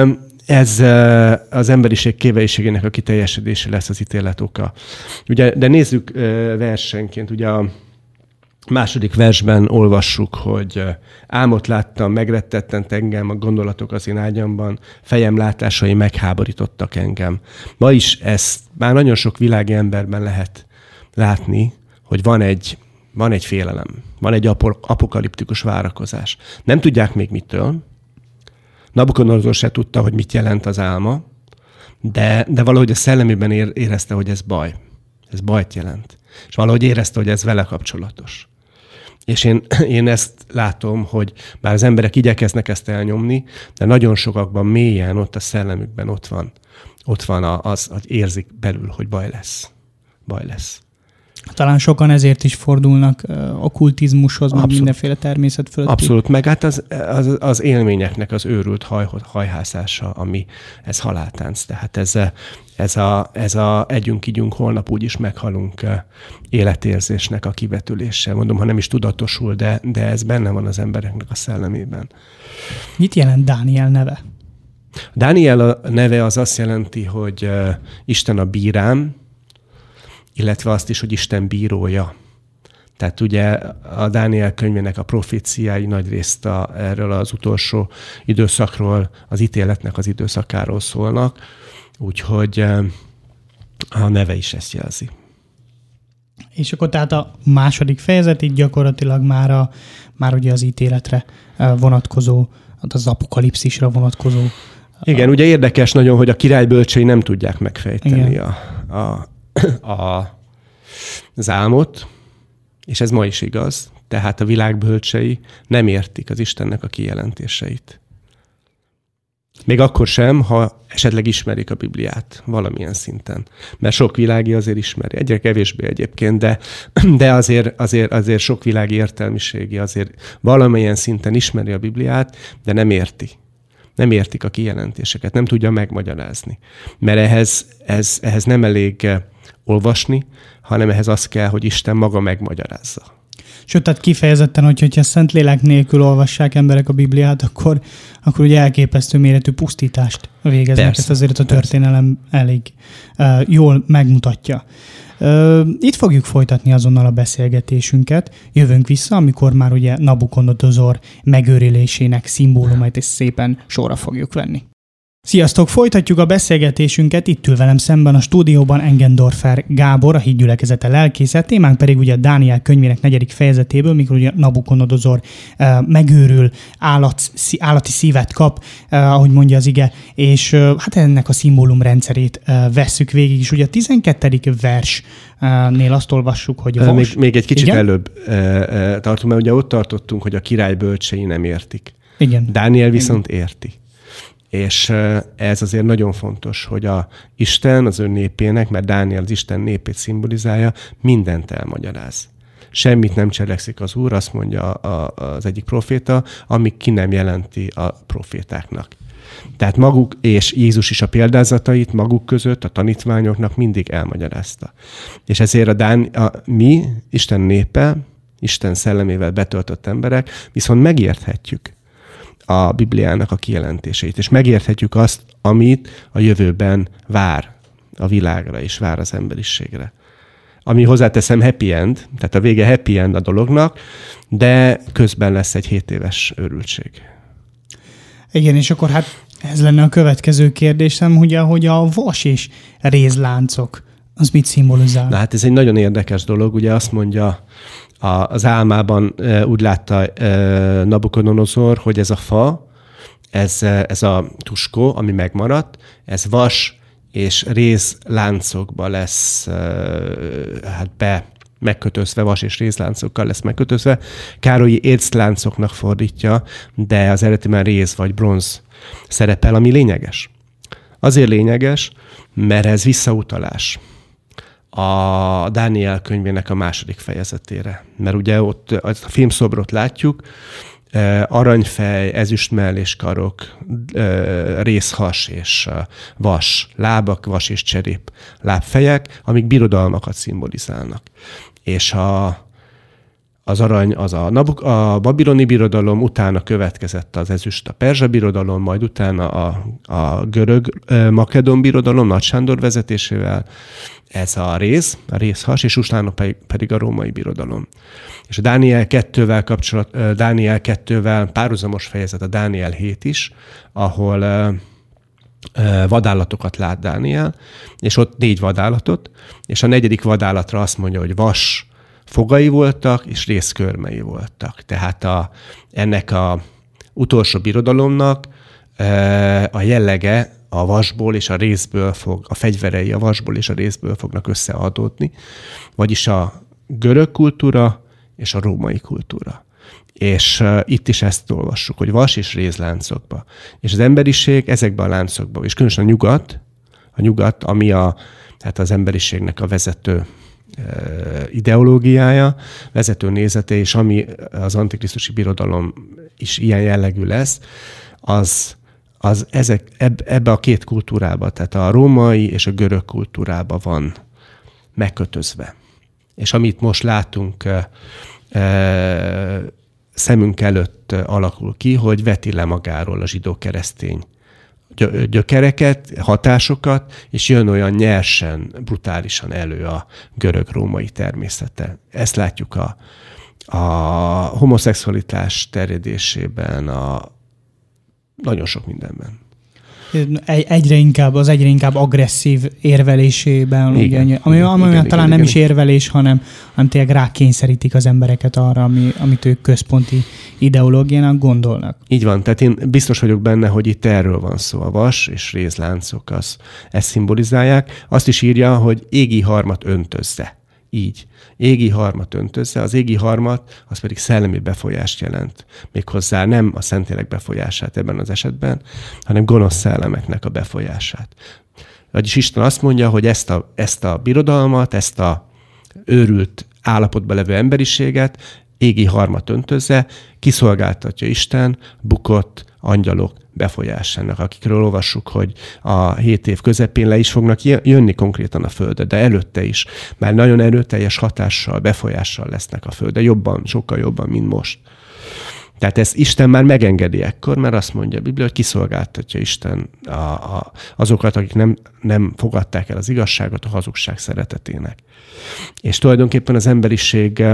ez az emberiség kévelyiségének a kiteljesedése lesz az ítélet oka. Ugye, de nézzük versenként, ugye a második versben olvassuk, hogy álmot láttam, megrettettent engem, a gondolatok az én ágyamban, fejem látásai megháborítottak engem. Ma is ezt már nagyon sok világi emberben lehet látni, hogy van egy, van egy félelem, van egy apokaliptikus várakozás. Nem tudják még mitől. Nabukodonozor se tudta, hogy mit jelent az álma, de, de valahogy a szellemében érezte, hogy ez baj. Ez bajt jelent. És valahogy érezte, hogy ez vele kapcsolatos. És én, én ezt látom, hogy bár az emberek igyekeznek ezt elnyomni, de nagyon sokakban mélyen ott a szellemükben ott van, ott van az, az érzik belül, hogy baj lesz. Baj lesz. Talán sokan ezért is fordulnak uh, okkultizmushoz, meg mindenféle természet fölötti. Abszolút, meg hát az, az, az élményeknek az őrült haj, hajhászása, ami ez haláltánc. Tehát ez, ez a, ez a együnk, ígyunk, holnap úgyis meghalunk életérzésnek a kivetülése. Mondom, ha nem is tudatosul, de, de ez benne van az embereknek a szellemében. Mit jelent Dániel neve? Dániel a neve az azt jelenti, hogy Isten a bírám, illetve azt is, hogy Isten bírója. Tehát ugye a Dániel könyvének a proféciái nagyrészt a, erről az utolsó időszakról, az ítéletnek az időszakáról szólnak, úgyhogy a neve is ezt jelzi. És akkor tehát a második fejezet így gyakorlatilag már, a, már ugye az ítéletre vonatkozó, az apokalipszisra vonatkozó. Igen, a... ugye érdekes nagyon, hogy a király bölcsei nem tudják megfejteni a, a A, az álmot, és ez ma is igaz, tehát a világ bölcsei nem értik az Istennek a kijelentéseit. Még akkor sem, ha esetleg ismerik a Bibliát valamilyen szinten. Mert sok világi azért ismeri, egyre kevésbé egyébként, de, de azért, azért, azért sok világi értelmiségi azért valamilyen szinten ismeri a Bibliát, de nem érti. Nem értik a kijelentéseket, nem tudja megmagyarázni. Mert ehhez, ez, ehhez nem elég olvasni, hanem ehhez az kell, hogy Isten maga megmagyarázza. Sőt, tehát kifejezetten, hogy, hogyha Szentlélek nélkül olvassák emberek a Bibliát, akkor, akkor ugye elképesztő méretű pusztítást végeznek. Persze, ezt azért a történelem persze. elég uh, jól megmutatja. Uh, itt fogjuk folytatni azonnal a beszélgetésünket. Jövünk vissza, amikor már ugye Nabukodonozor megőrilésének szimbólumait és szépen sorra fogjuk venni. Sziasztok! Folytatjuk a beszélgetésünket, itt ül velem szemben a stúdióban Engendorfer Gábor, a Hídgyülekezete lelkésze, témánk pedig ugye a Dániel könyvének negyedik fejezetéből, mikor ugye Nabukodonozor uh, megőrül, állat, állati szívet kap, uh, ahogy mondja az ige, és uh, hát ennek a szimbólumrendszerét uh, vesszük végig, és ugye a tizenkettedik versnél azt olvassuk, hogy vas... Még, még egy kicsit igen? előbb uh, uh, tartunk, mert ugye ott tartottunk, hogy a király bölcsei nem értik. Igen. Dániel viszont igen. érti. És ez azért nagyon fontos, hogy a Isten az ő népének, mert Dániel az Isten népét szimbolizálja, mindent elmagyaráz. Semmit nem cselekszik az Úr, azt mondja az egyik proféta, amíg ki nem jelenti a profétáknak. Tehát maguk, és Jézus is a példázatait maguk között, a tanítványoknak mindig elmagyarázta. És ezért a, Dán, a mi, Isten népe, Isten szellemével betöltött emberek, viszont megérthetjük a Bibliának a kijelentéseit, és megérthetjük azt, amit a jövőben vár a világra, és vár az emberiségre. Ami hozzáteszem happy end, tehát a vége happy end a dolognak, de közben lesz egy hét éves őrültség. Igen, és akkor hát ez lenne a következő kérdésem, ugye, hogy a vas és rézláncok, az mit szimbolizál? Na hát ez egy nagyon érdekes dolog, ugye azt mondja az álmában, úgy látta Nabukodonozor, hogy ez a fa, ez, ez a tuskó, ami megmaradt, ez vas és rézláncokba lesz hát be megkötözve, vas és rézláncokkal lesz megkötözve. Károlyi écláncoknak fordítja, de az eredetiben réz vagy bronz szerepel, ami lényeges. Azért lényeges, mert ez visszautalás a Dániel könyvének a második fejezetére. Mert ugye ott a fémszobrot látjuk, aranyfej, ezüstmelléskarok, rézhas és vas lábak, vas és cserép lábfejek, amik birodalmakat szimbolizálnak. És a, az arany az a, Nabuk, a babiloni birodalom, utána következett az ezüst a perzsa birodalom, majd utána a, a görög makedon birodalom Nagy Sándor vezetésével, ez a réz, a rézhas, és utána pedig a római birodalom. És a Dániel kettővel kapcsolat, Dániel kettővel párhuzamos fejezet a Dániel hét is, ahol vadállatokat lát Dániel, és ott négy vadállatot, és a negyedik vadállatra azt mondja, hogy vas fogai voltak, és rézkörmei voltak. Tehát a, ennek a utolsó birodalomnak a jellege a vasból és a rézből fog, a fegyverei a vasból és a rézből fognak összeadódni, vagyis a görög kultúra és a római kultúra. És uh, itt is ezt olvassuk, hogy vas és réz láncokba. És az emberiség ezekben a láncokban, és különösen a nyugat, a nyugat, ami a, tehát az emberiségnek a vezető uh, ideológiája, vezető nézete, és ami az antikrisztusi birodalom is ilyen jellegű lesz, az, az ezek, eb, ebbe a két kultúrába, tehát a római és a görög kultúrába van megkötözve. És amit most látunk uh, uh, szemünk előtt alakul ki, hogy veti le magáról a zsidó-keresztény gyökereket, hatásokat, és jön olyan nyersen, brutálisan elő a görög-római természete. Ezt látjuk a, a homoszexualitás terjedésében, a nagyon sok mindenben. Egyre inkább, az egyre inkább agresszív érvelésében, igen, ugye, ami, ami igen, talán igen, nem igen. is érvelés, hanem, hanem tényleg rákényszerítik az embereket arra, ami, amit ők központi ideológiának gondolnak. Így van, tehát én biztos vagyok benne, hogy itt erről van szó. A vas és rézláncok az, ezt szimbolizálják. Azt is írja, hogy égi harmat öntözze. Így. Égi harmat öntözze. Az égi harmat, az pedig szellemi befolyást jelent. Méghozzá nem a Szentlélek befolyását ebben az esetben, hanem gonosz szellemeknek a befolyását. Vagyis Isten azt mondja, hogy ezt a, ezt a birodalmat, ezt a őrült állapotban levő emberiséget égi harmat öntözze, kiszolgáltatja Isten bukott angyalok befolyásának, akikről olvassuk, hogy a hét év közepén le is fognak jönni konkrétan a földre, de előtte is már nagyon erőteljes hatással, befolyással lesznek a földre, jobban, sokkal jobban, mint most. Tehát ezt Isten már megengedi ekkor, mert azt mondja a Biblia, hogy kiszolgáltatja Isten a, a, azokat, akik nem, nem fogadták el az igazságot a hazugság szeretetének. És tulajdonképpen az emberiség,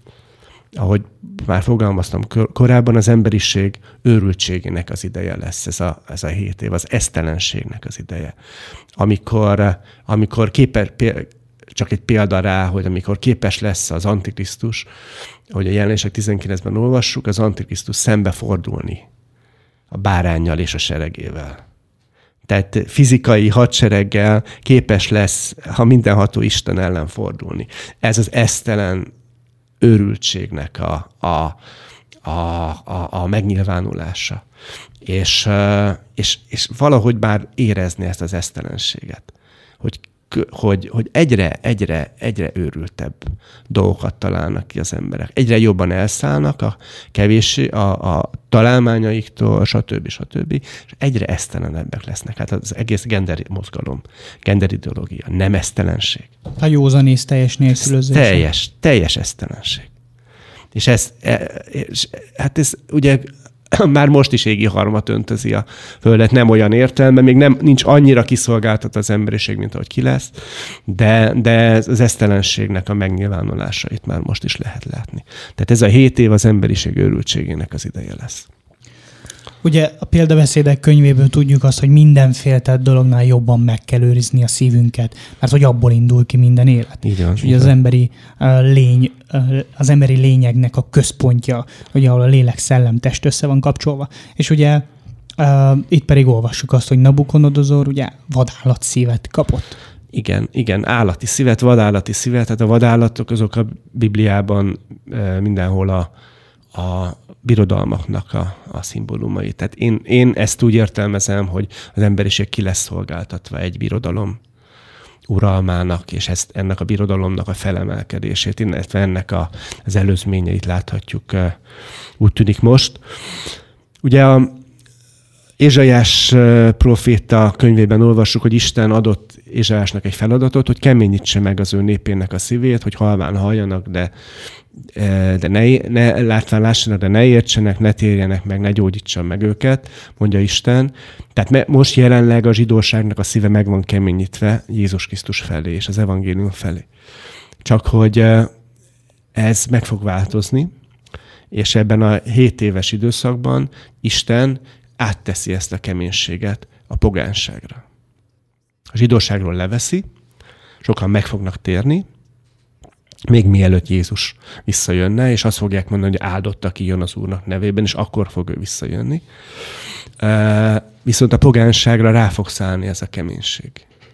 ahogy már fogalmaztam korábban, az emberiség őrültségének az ideje lesz ez a, ez a hét év, az esztelenségnek az ideje. Amikor, amikor képe, csak egy példa rá, hogy amikor képes lesz az Antikrisztus, hogy a Jelenések tizenkilencben olvassuk, az Antikrisztus szembefordulni a báránnyal és a seregével. Tehát fizikai hadsereggel képes lesz, ha mindenható Isten ellen fordulni. Ez az esztelen őrültségnek a, a, a, a, a megnyilvánulása. És, és, és valahogy már érezni ezt az esztelenséget, hogy, hogy, hogy egyre, egyre, egyre őrültebb dolgokat találnak ki az emberek. Egyre jobban elszállnak a kevéssé, a, a találmányaiktól, stb. stb. És egyre esztelenebbek lesznek. Hát az egész gender mozgalom, gender ideológia, nem esztelenség. A józanész teljes nélkülözés. Teljes, teljes esztelenség. És ez, és, hát ez ugye már most is égi harmat öntözi a földet, nem olyan értelemben, még nem, nincs annyira kiszolgáltat az emberiség, mint ahogy ki lesz, de, de az esztelenségnek a megnyilvánulásait már most is lehet látni. Tehát ez a hét év az emberiség őrültségének az ideje lesz. Ugye a példabeszédek könyvéből tudjuk azt, hogy minden féltett dolognál jobban meg kell őrizni a szívünket, mert hogy abból indul ki minden élet. Így van, és ugye az emberi uh, lény, uh, az emberi lényegnek a központja, ugye ahol a lélek, szellem, test össze van kapcsolva. És ugye uh, itt pedig olvassuk azt, hogy Nabukodonozor ugye vadállat szívet kapott. Igen, igen, állati szívet, vadállati szívet, tehát a vadállatok azok a Bibliában uh, mindenhol a, a birodalmaknak a, a szimbólumai. Tehát én, én ezt úgy értelmezem, hogy az emberiség ki lesz szolgáltatva egy birodalom uralmának, és ezt, ennek a birodalomnak a felemelkedését, illetve ennek a, az előzményeit láthatjuk, úgy tűnik most. Ugye a, Ézsaiás proféta könyvében olvassuk, hogy Isten adott Ézsaiásnak egy feladatot, hogy keményítse meg az ő népének a szívét, hogy halván halljanak, de, de ne, ne látván lássanak, de ne értsenek, ne térjenek meg, ne gyógyítsa meg őket, mondja Isten. Tehát most jelenleg a zsidóságnak a szíve meg van keményítve Jézus Krisztus felé és az evangélium felé. Csak hogy ez meg fog változni, és ebben a hét éves időszakban Isten átteszi ezt a keménységet a pogánságra. A zsidóságról leveszi, sokan meg fognak térni, még mielőtt Jézus visszajönne, és azt fogják mondani, hogy áldott, aki jön az Úrnak nevében, és akkor fog ő visszajönni. Viszont a pogánságra rá fog szállni ez a keménység.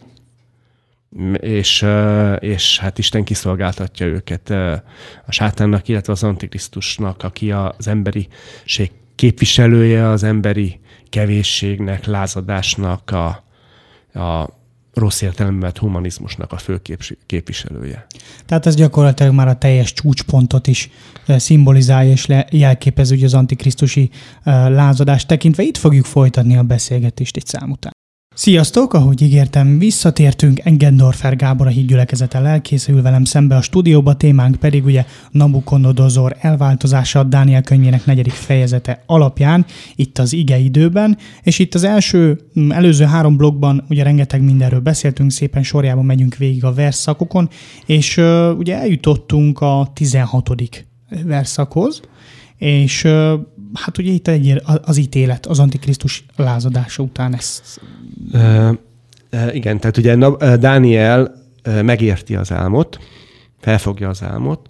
És, és hát Isten kiszolgáltatja őket a sátánnak, illetve az antikrisztusnak, aki az emberiség képviselője, az emberi kevésségnek, lázadásnak, a, a rossz értelemben humanizmusnak a fő képviselője. Tehát ez gyakorlatilag már a teljes csúcspontot is szimbolizálja és jelképez ugye az antikrisztusi lázadást tekintve. Itt fogjuk folytatni a beszélgetést egy szám után. Sziasztok! Ahogy ígértem, visszatértünk. Engendorfer Gábor, a Hídgyülekezete lelkésze ül velem szembe a stúdióba, témánk pedig ugye Nabukodonozor elváltozása, Dániel könyvének negyedik fejezete alapján, itt az igeidőben, és itt az első, előző három blogban ugye rengeteg mindenről beszéltünk, szépen sorjában megyünk végig a versszakokon, és uh, ugye eljutottunk a tizenhatodik versszakhoz, és uh, hát ugye itt egy, az ítélet, az antikrisztus lázadása után ezt... Uh, uh, igen, tehát ugye Dániel uh, megérti az álmot, felfogja az álmot,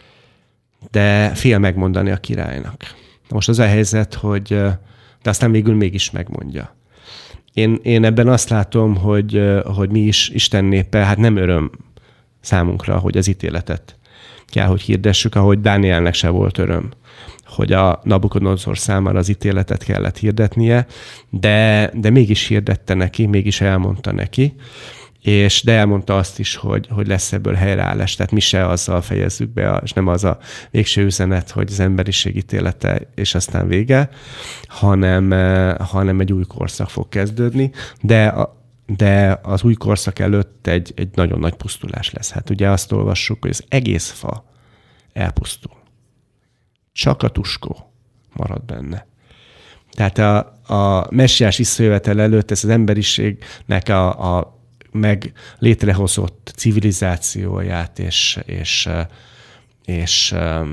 de fél megmondani a királynak. Most az a helyzet, hogy uh, de aztán végül mégis megmondja. Én, én ebben azt látom, hogy, uh, hogy mi is Isten népe, hát nem öröm számunkra, hogy az ítéletet kell, hogy hirdessük, ahogy Dánielnek se volt öröm, hogy a Nabukodonozor számára az ítéletet kellett hirdetnie, de, de mégis hirdette neki, mégis elmondta neki, és de elmondta azt is, hogy, hogy lesz ebből helyreállás. Tehát mi se azzal fejezzük be, és nem az a végső üzenet, hogy az emberiség ítélete, és aztán vége, hanem, hanem egy új korszak fog kezdődni, de a, de az új korszak előtt egy, egy nagyon nagy pusztulás lesz. Hát ugye azt olvassuk, hogy az egész fa elpusztul. Csak a tuskó marad benne. Tehát a, a messiás visszajövetel előtt ez az emberiségnek a, a meg létrehozott civilizációját és, és, és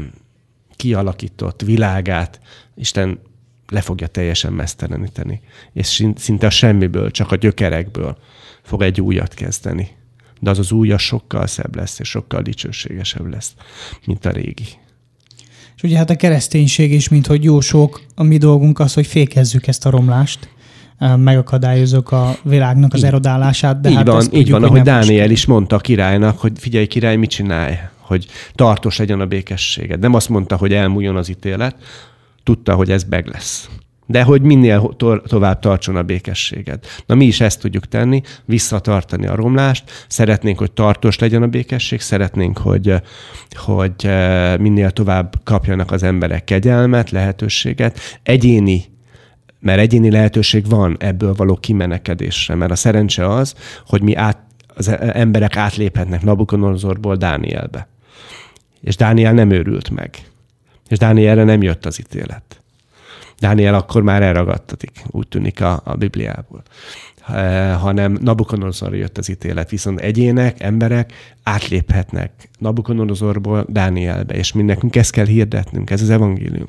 kialakított világát Isten le fogja teljesen mezteleníteni. És szinte a semmiből, csak a gyökerekből fog egy újat kezdeni. De az az újja sokkal szebb lesz, és sokkal dicsőségesebb lesz, mint a régi. És ugye hát a kereszténység is, mint hogy jó sok, a mi dolgunk az, hogy fékezzük ezt a romlást, megakadályozok a világnak az erodálását. De így hát van, ezt így tudjuk, van, hogy ahogy nem Dániel most. is mondta a királynak, hogy figyelj király, mit csinálj, hogy tartós legyen a békességed. Nem azt mondta, hogy elmúljon az ítélet, tudta, hogy ez meg lesz. De hogy minél to- tovább tartson a békességed. Na mi is ezt tudjuk tenni, visszatartani a romlást, szeretnénk, hogy tartós legyen a békesség, szeretnénk, hogy, hogy minél tovább kapjanak az emberek kegyelmet, lehetőséget, egyéni, mert egyéni lehetőség van ebből való kimenekedésre, mert a szerencse az, hogy mi át, az emberek átléphetnek Nabukodonozorból Dánielbe. És Dániel nem őrült meg. És Dánielre nem jött az ítélet. Dániel akkor már elragadtatik, úgy tűnik a, a Bibliából. E, hanem Nabukodonozorra jött az ítélet, viszont egyének, emberek átléphetnek Nabukodonozorból Dánielbe, és mi nekünk ezt kell hirdetnünk, ez az evangélium.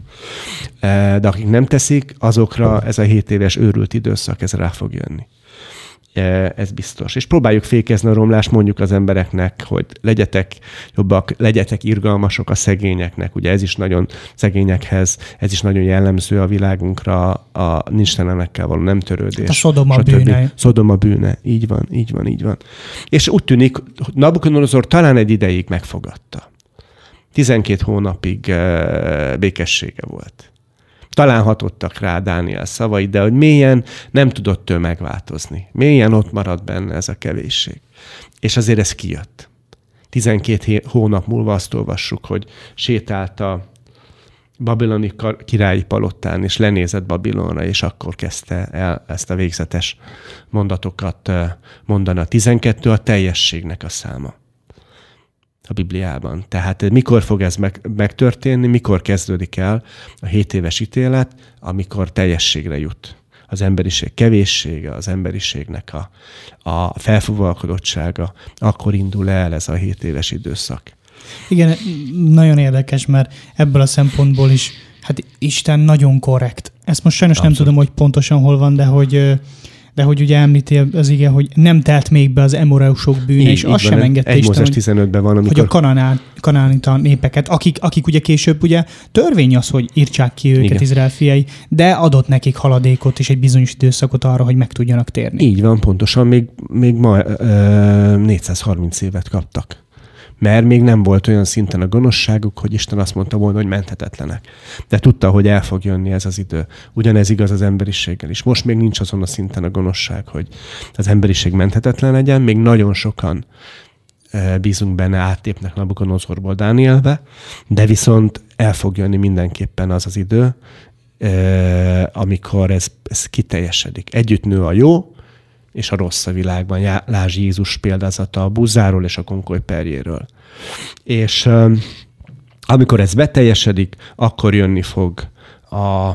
E, de akik nem teszik, azokra ez a hét éves őrült időszak, ez rá fog jönni. Ez biztos. És próbáljuk fékezni a romlást, mondjuk az embereknek, hogy legyetek jobbak, legyetek irgalmasok a szegényeknek. Ugye ez is nagyon szegényekhez, ez is nagyon jellemző a világunkra, a nincstelenekkel való nem törődés. A Szodoma bűne. Szodoma bűne. Így van, így van, így van. És úgy tűnik, hogy Nabukodonozor talán egy ideig megfogadta. tizenkét hónapig békessége volt. Talán hatottak rá Dániel szavai, de hogy mélyen nem tudott ő megváltozni. Mélyen ott maradt benne ez a kevésség. És azért ez kijött. tizenkét hónap múlva azt olvassuk, hogy sétált a, babiloni királyi palotán, és lenézett Babilonra, és akkor kezdte el ezt a végzetes mondatokat mondani. A tizenkettő a teljességnek a száma a Bibliában. Tehát mikor fog ez meg, megtörténni, mikor kezdődik el a hét éves ítélet, amikor teljességre jut az emberiség kevéssége, az emberiségnek a, a felfúvalkodottsága, akkor indul el ez a hét éves időszak. Igen, nagyon érdekes, mert ebből a szempontból is, hát Isten nagyon korrekt. Ezt most sajnos Abszolút. Nem tudom, hogy pontosan hol van, de hogy, de hogy ugye említél az ige, hogy nem telt még be az emoreusok bűne, így, és azt sem engedte Isten, hogy, tizenötben van, amikor... hogy a kananál, kanánita népeket, akik, akik ugye később ugye törvény az, hogy írtsák ki őket, igen, Izrael fiai, de adott nekik haladékot és egy bizonyos időszakot arra, hogy meg tudjanak térni. Így van, pontosan, még, még ma ö, négyszázharminc évet kaptak. Mert még nem volt olyan szinten a gonoszságuk, hogy Isten azt mondta volna, hogy menthetetlenek. De tudta, hogy el fog jönni ez az idő. Ugyanez igaz az emberiséggel is. Most még nincs azon a szinten a gonoszság, hogy az emberiség menthetetlen legyen. Még nagyon sokan bízunk benne, áttépnek Nabukodonozorból Dánielbe, de viszont el fog jönni mindenképpen az az idő, amikor ez, ez kiteljesedik. Együtt nő a jó, és a rossz a világban. Lásd Jézus példázata a buzzáról és a konkoly perjéről. És um, amikor ez beteljesedik, akkor jönni fog a,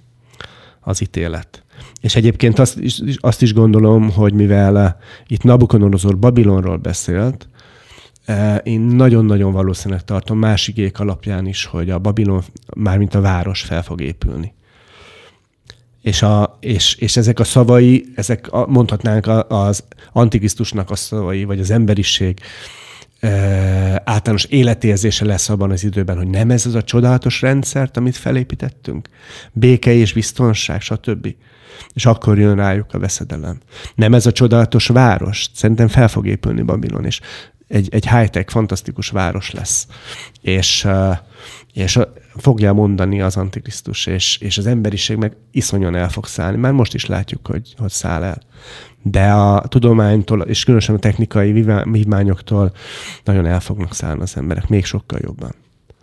az ítélet. És egyébként azt is, azt is gondolom, hogy mivel uh, itt Nabukodonozor Babilonról beszélt, uh, én nagyon-nagyon valószínűleg tartom más igék alapján is, hogy a Babilon mármint a város fel fog épülni. És, a, és, és ezek a szavai, ezek a, mondhatnánk az Antikrisztusnak a szavai, vagy az emberiség e, általános életérzése lesz abban az időben, hogy nem ez az a csodálatos rendszert, amit felépítettünk. Béke és biztonság, stb. És akkor jön rájuk a veszedelem. Nem ez a csodálatos város. Szerintem fel fog épülni Babilon, és egy, egy high-tech, fantasztikus város lesz. És... és fogja mondani az Antikrisztus, és, és az emberiség meg iszonyan el fog szállni. Már most is látjuk, hogy, hogy száll el. De a tudománytól, és különösen a technikai vívmányoktól nagyon el fognak szállni az emberek, még sokkal jobban.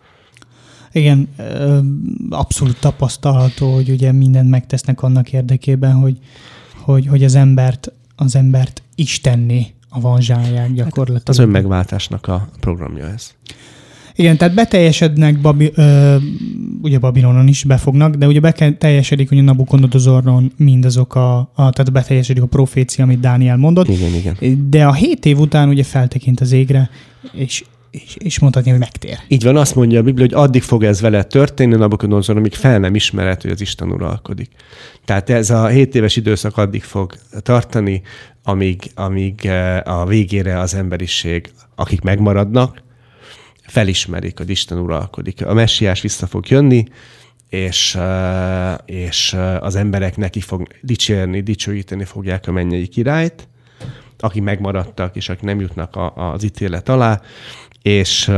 Igen, abszolút tapasztalható, hogy ugye mindent megtesznek annak érdekében, hogy, hogy, hogy az embert, az embert istenné avanzsálják gyakorlatilag. Hát az önmegváltásnak a programja ez. Igen, tehát beteljesednek, Babi, ö, ugye Babilonon is befognak, de ugye beteljesedik ugye Nabukodonozoron mindazok a, a, tehát beteljesedik a profécia, amit Dániel mondott. Igen, igen. De a hét év után ugye feltekint az égre, és, és, és mondhatni, hogy megtér. Így van, azt mondja a Biblia, hogy addig fog ez vele történni Nabukodonozor, amíg fel nem ismerhet, hogy az Isten uralkodik. Tehát ez a hét éves időszak addig fog tartani, amíg, amíg a végére az emberiség, akik megmaradnak, felismerik, hogy Isten uralkodik. A messiás vissza fog jönni, és, és az emberek neki fog dicsérni, dicsőíteni fogják a mennyei királyt, akik megmaradtak, és akik nem jutnak a, az ítélet alá, és,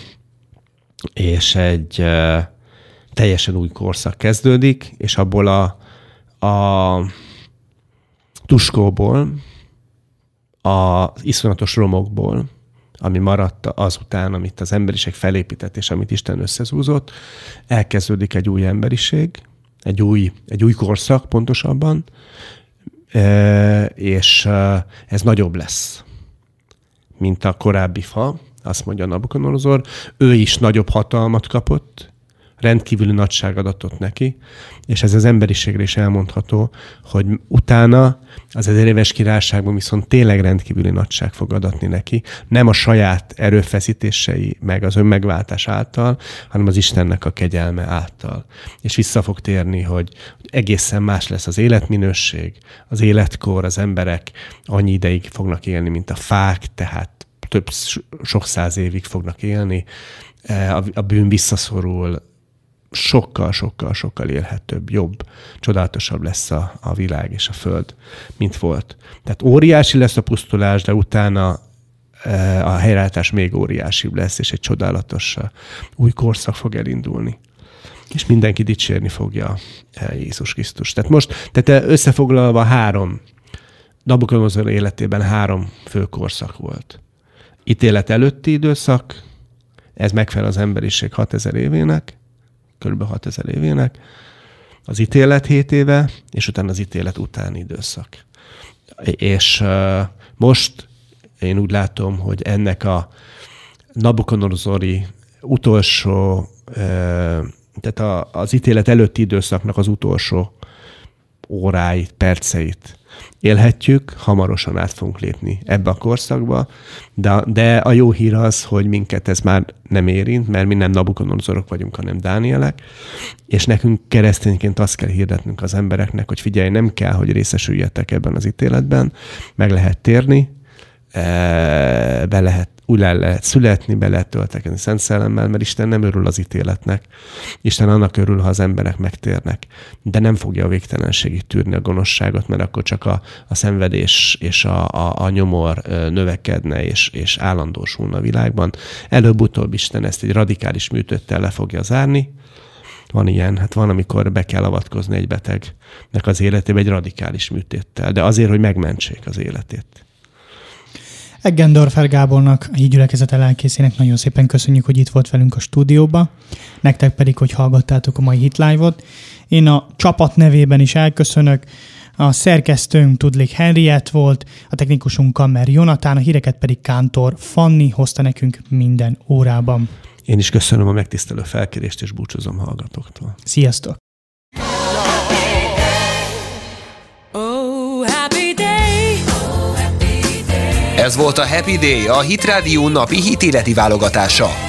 és egy teljesen új korszak kezdődik, és abból a, a tuskóból, az iszonyatos romokból, ami maradt azután, amit az emberiség felépített, és amit Isten összezúzott, elkezdődik egy új emberiség, egy új, egy új korszak pontosabban, és ez nagyobb lesz, mint a korábbi fa, azt mondja Nabukodonozor. Ő is nagyobb hatalmat kapott, rendkívüli nagyság adatot neki, és ez az emberiségre is elmondható, hogy utána az ezer éves királyságban viszont tényleg rendkívüli nagyság fog adatni neki, nem a saját erőfeszítései meg az önmegváltás által, hanem az Istennek a kegyelme által. És vissza fog térni, hogy egészen más lesz az életminőség, az életkor, az emberek annyi ideig fognak élni, mint a fák, tehát több sok száz évig fognak élni, a bűn visszaszorul, sokkal, sokkal, sokkal élhetőbb, jobb, csodálatosabb lesz a, a világ és a föld, mint volt. Tehát óriási lesz a pusztulás, de utána e, a helyreállítás még óriásibb lesz, és egy csodálatos új korszak fog elindulni. És mindenki dicsérni fogja Jézus Krisztus. Tehát most, tehát összefoglalva három, Nabukodonozor életében három fő korszak volt. Ítélet előtti időszak, ez megfelel az emberiség hatezer évének, kb. hatezer évének, az ítélet hét éve, és utána az ítélet utáni időszak. És most én úgy látom, hogy ennek a Nabukodonozori utolsó, tehát a, az ítélet előtti időszaknak az utolsó óráit, perceit élhetjük, hamarosan át fogunk lépni ebbe a korszakba, de, de a jó hír az, hogy minket ez már nem érint, mert mi nem Nabukodonozorok vagyunk, hanem Dánielek, és nekünk keresztényként azt kell hirdetnünk az embereknek, hogy figyelj, nem kell, hogy részesüljetek ebben az ítéletben, meg lehet térni, be lehet, úgy le lehet születni, be lehet töltekezni Szent Szellemmel, mert Isten nem örül az ítéletnek. Isten annak örül, ha az emberek megtérnek, de nem fogja a végtelenségig tűrni a gonoszságot, mert akkor csak a, a szenvedés és a, a, a nyomor növekedne és, és állandósulna a világban. Előbb-utóbb Isten ezt egy radikális műtéttel le fogja zárni. Van ilyen, hát van, amikor be kell avatkozni egy betegnek az életébe egy radikális műtéttel, de azért, hogy megmentsék az életét. Eggendorfer Gábornak, a hídgyülekezete lelkészének nagyon szépen köszönjük, hogy itt volt velünk a stúdióban. Nektek pedig, hogy hallgattátok a mai Hit Live-ot. Én a csapat nevében is elköszönök. A szerkesztőnk Tudlik Henriett volt, a technikusunk Kammer Jonatán, a híreket pedig Kántor Fanni hozta nekünk minden órában. Én is köszönöm a megtisztelő felkérést, és búcsúzom hallgatóktól. Sziasztok! Ez volt a Happy Day, a Hit Radio napi hitéleti válogatása.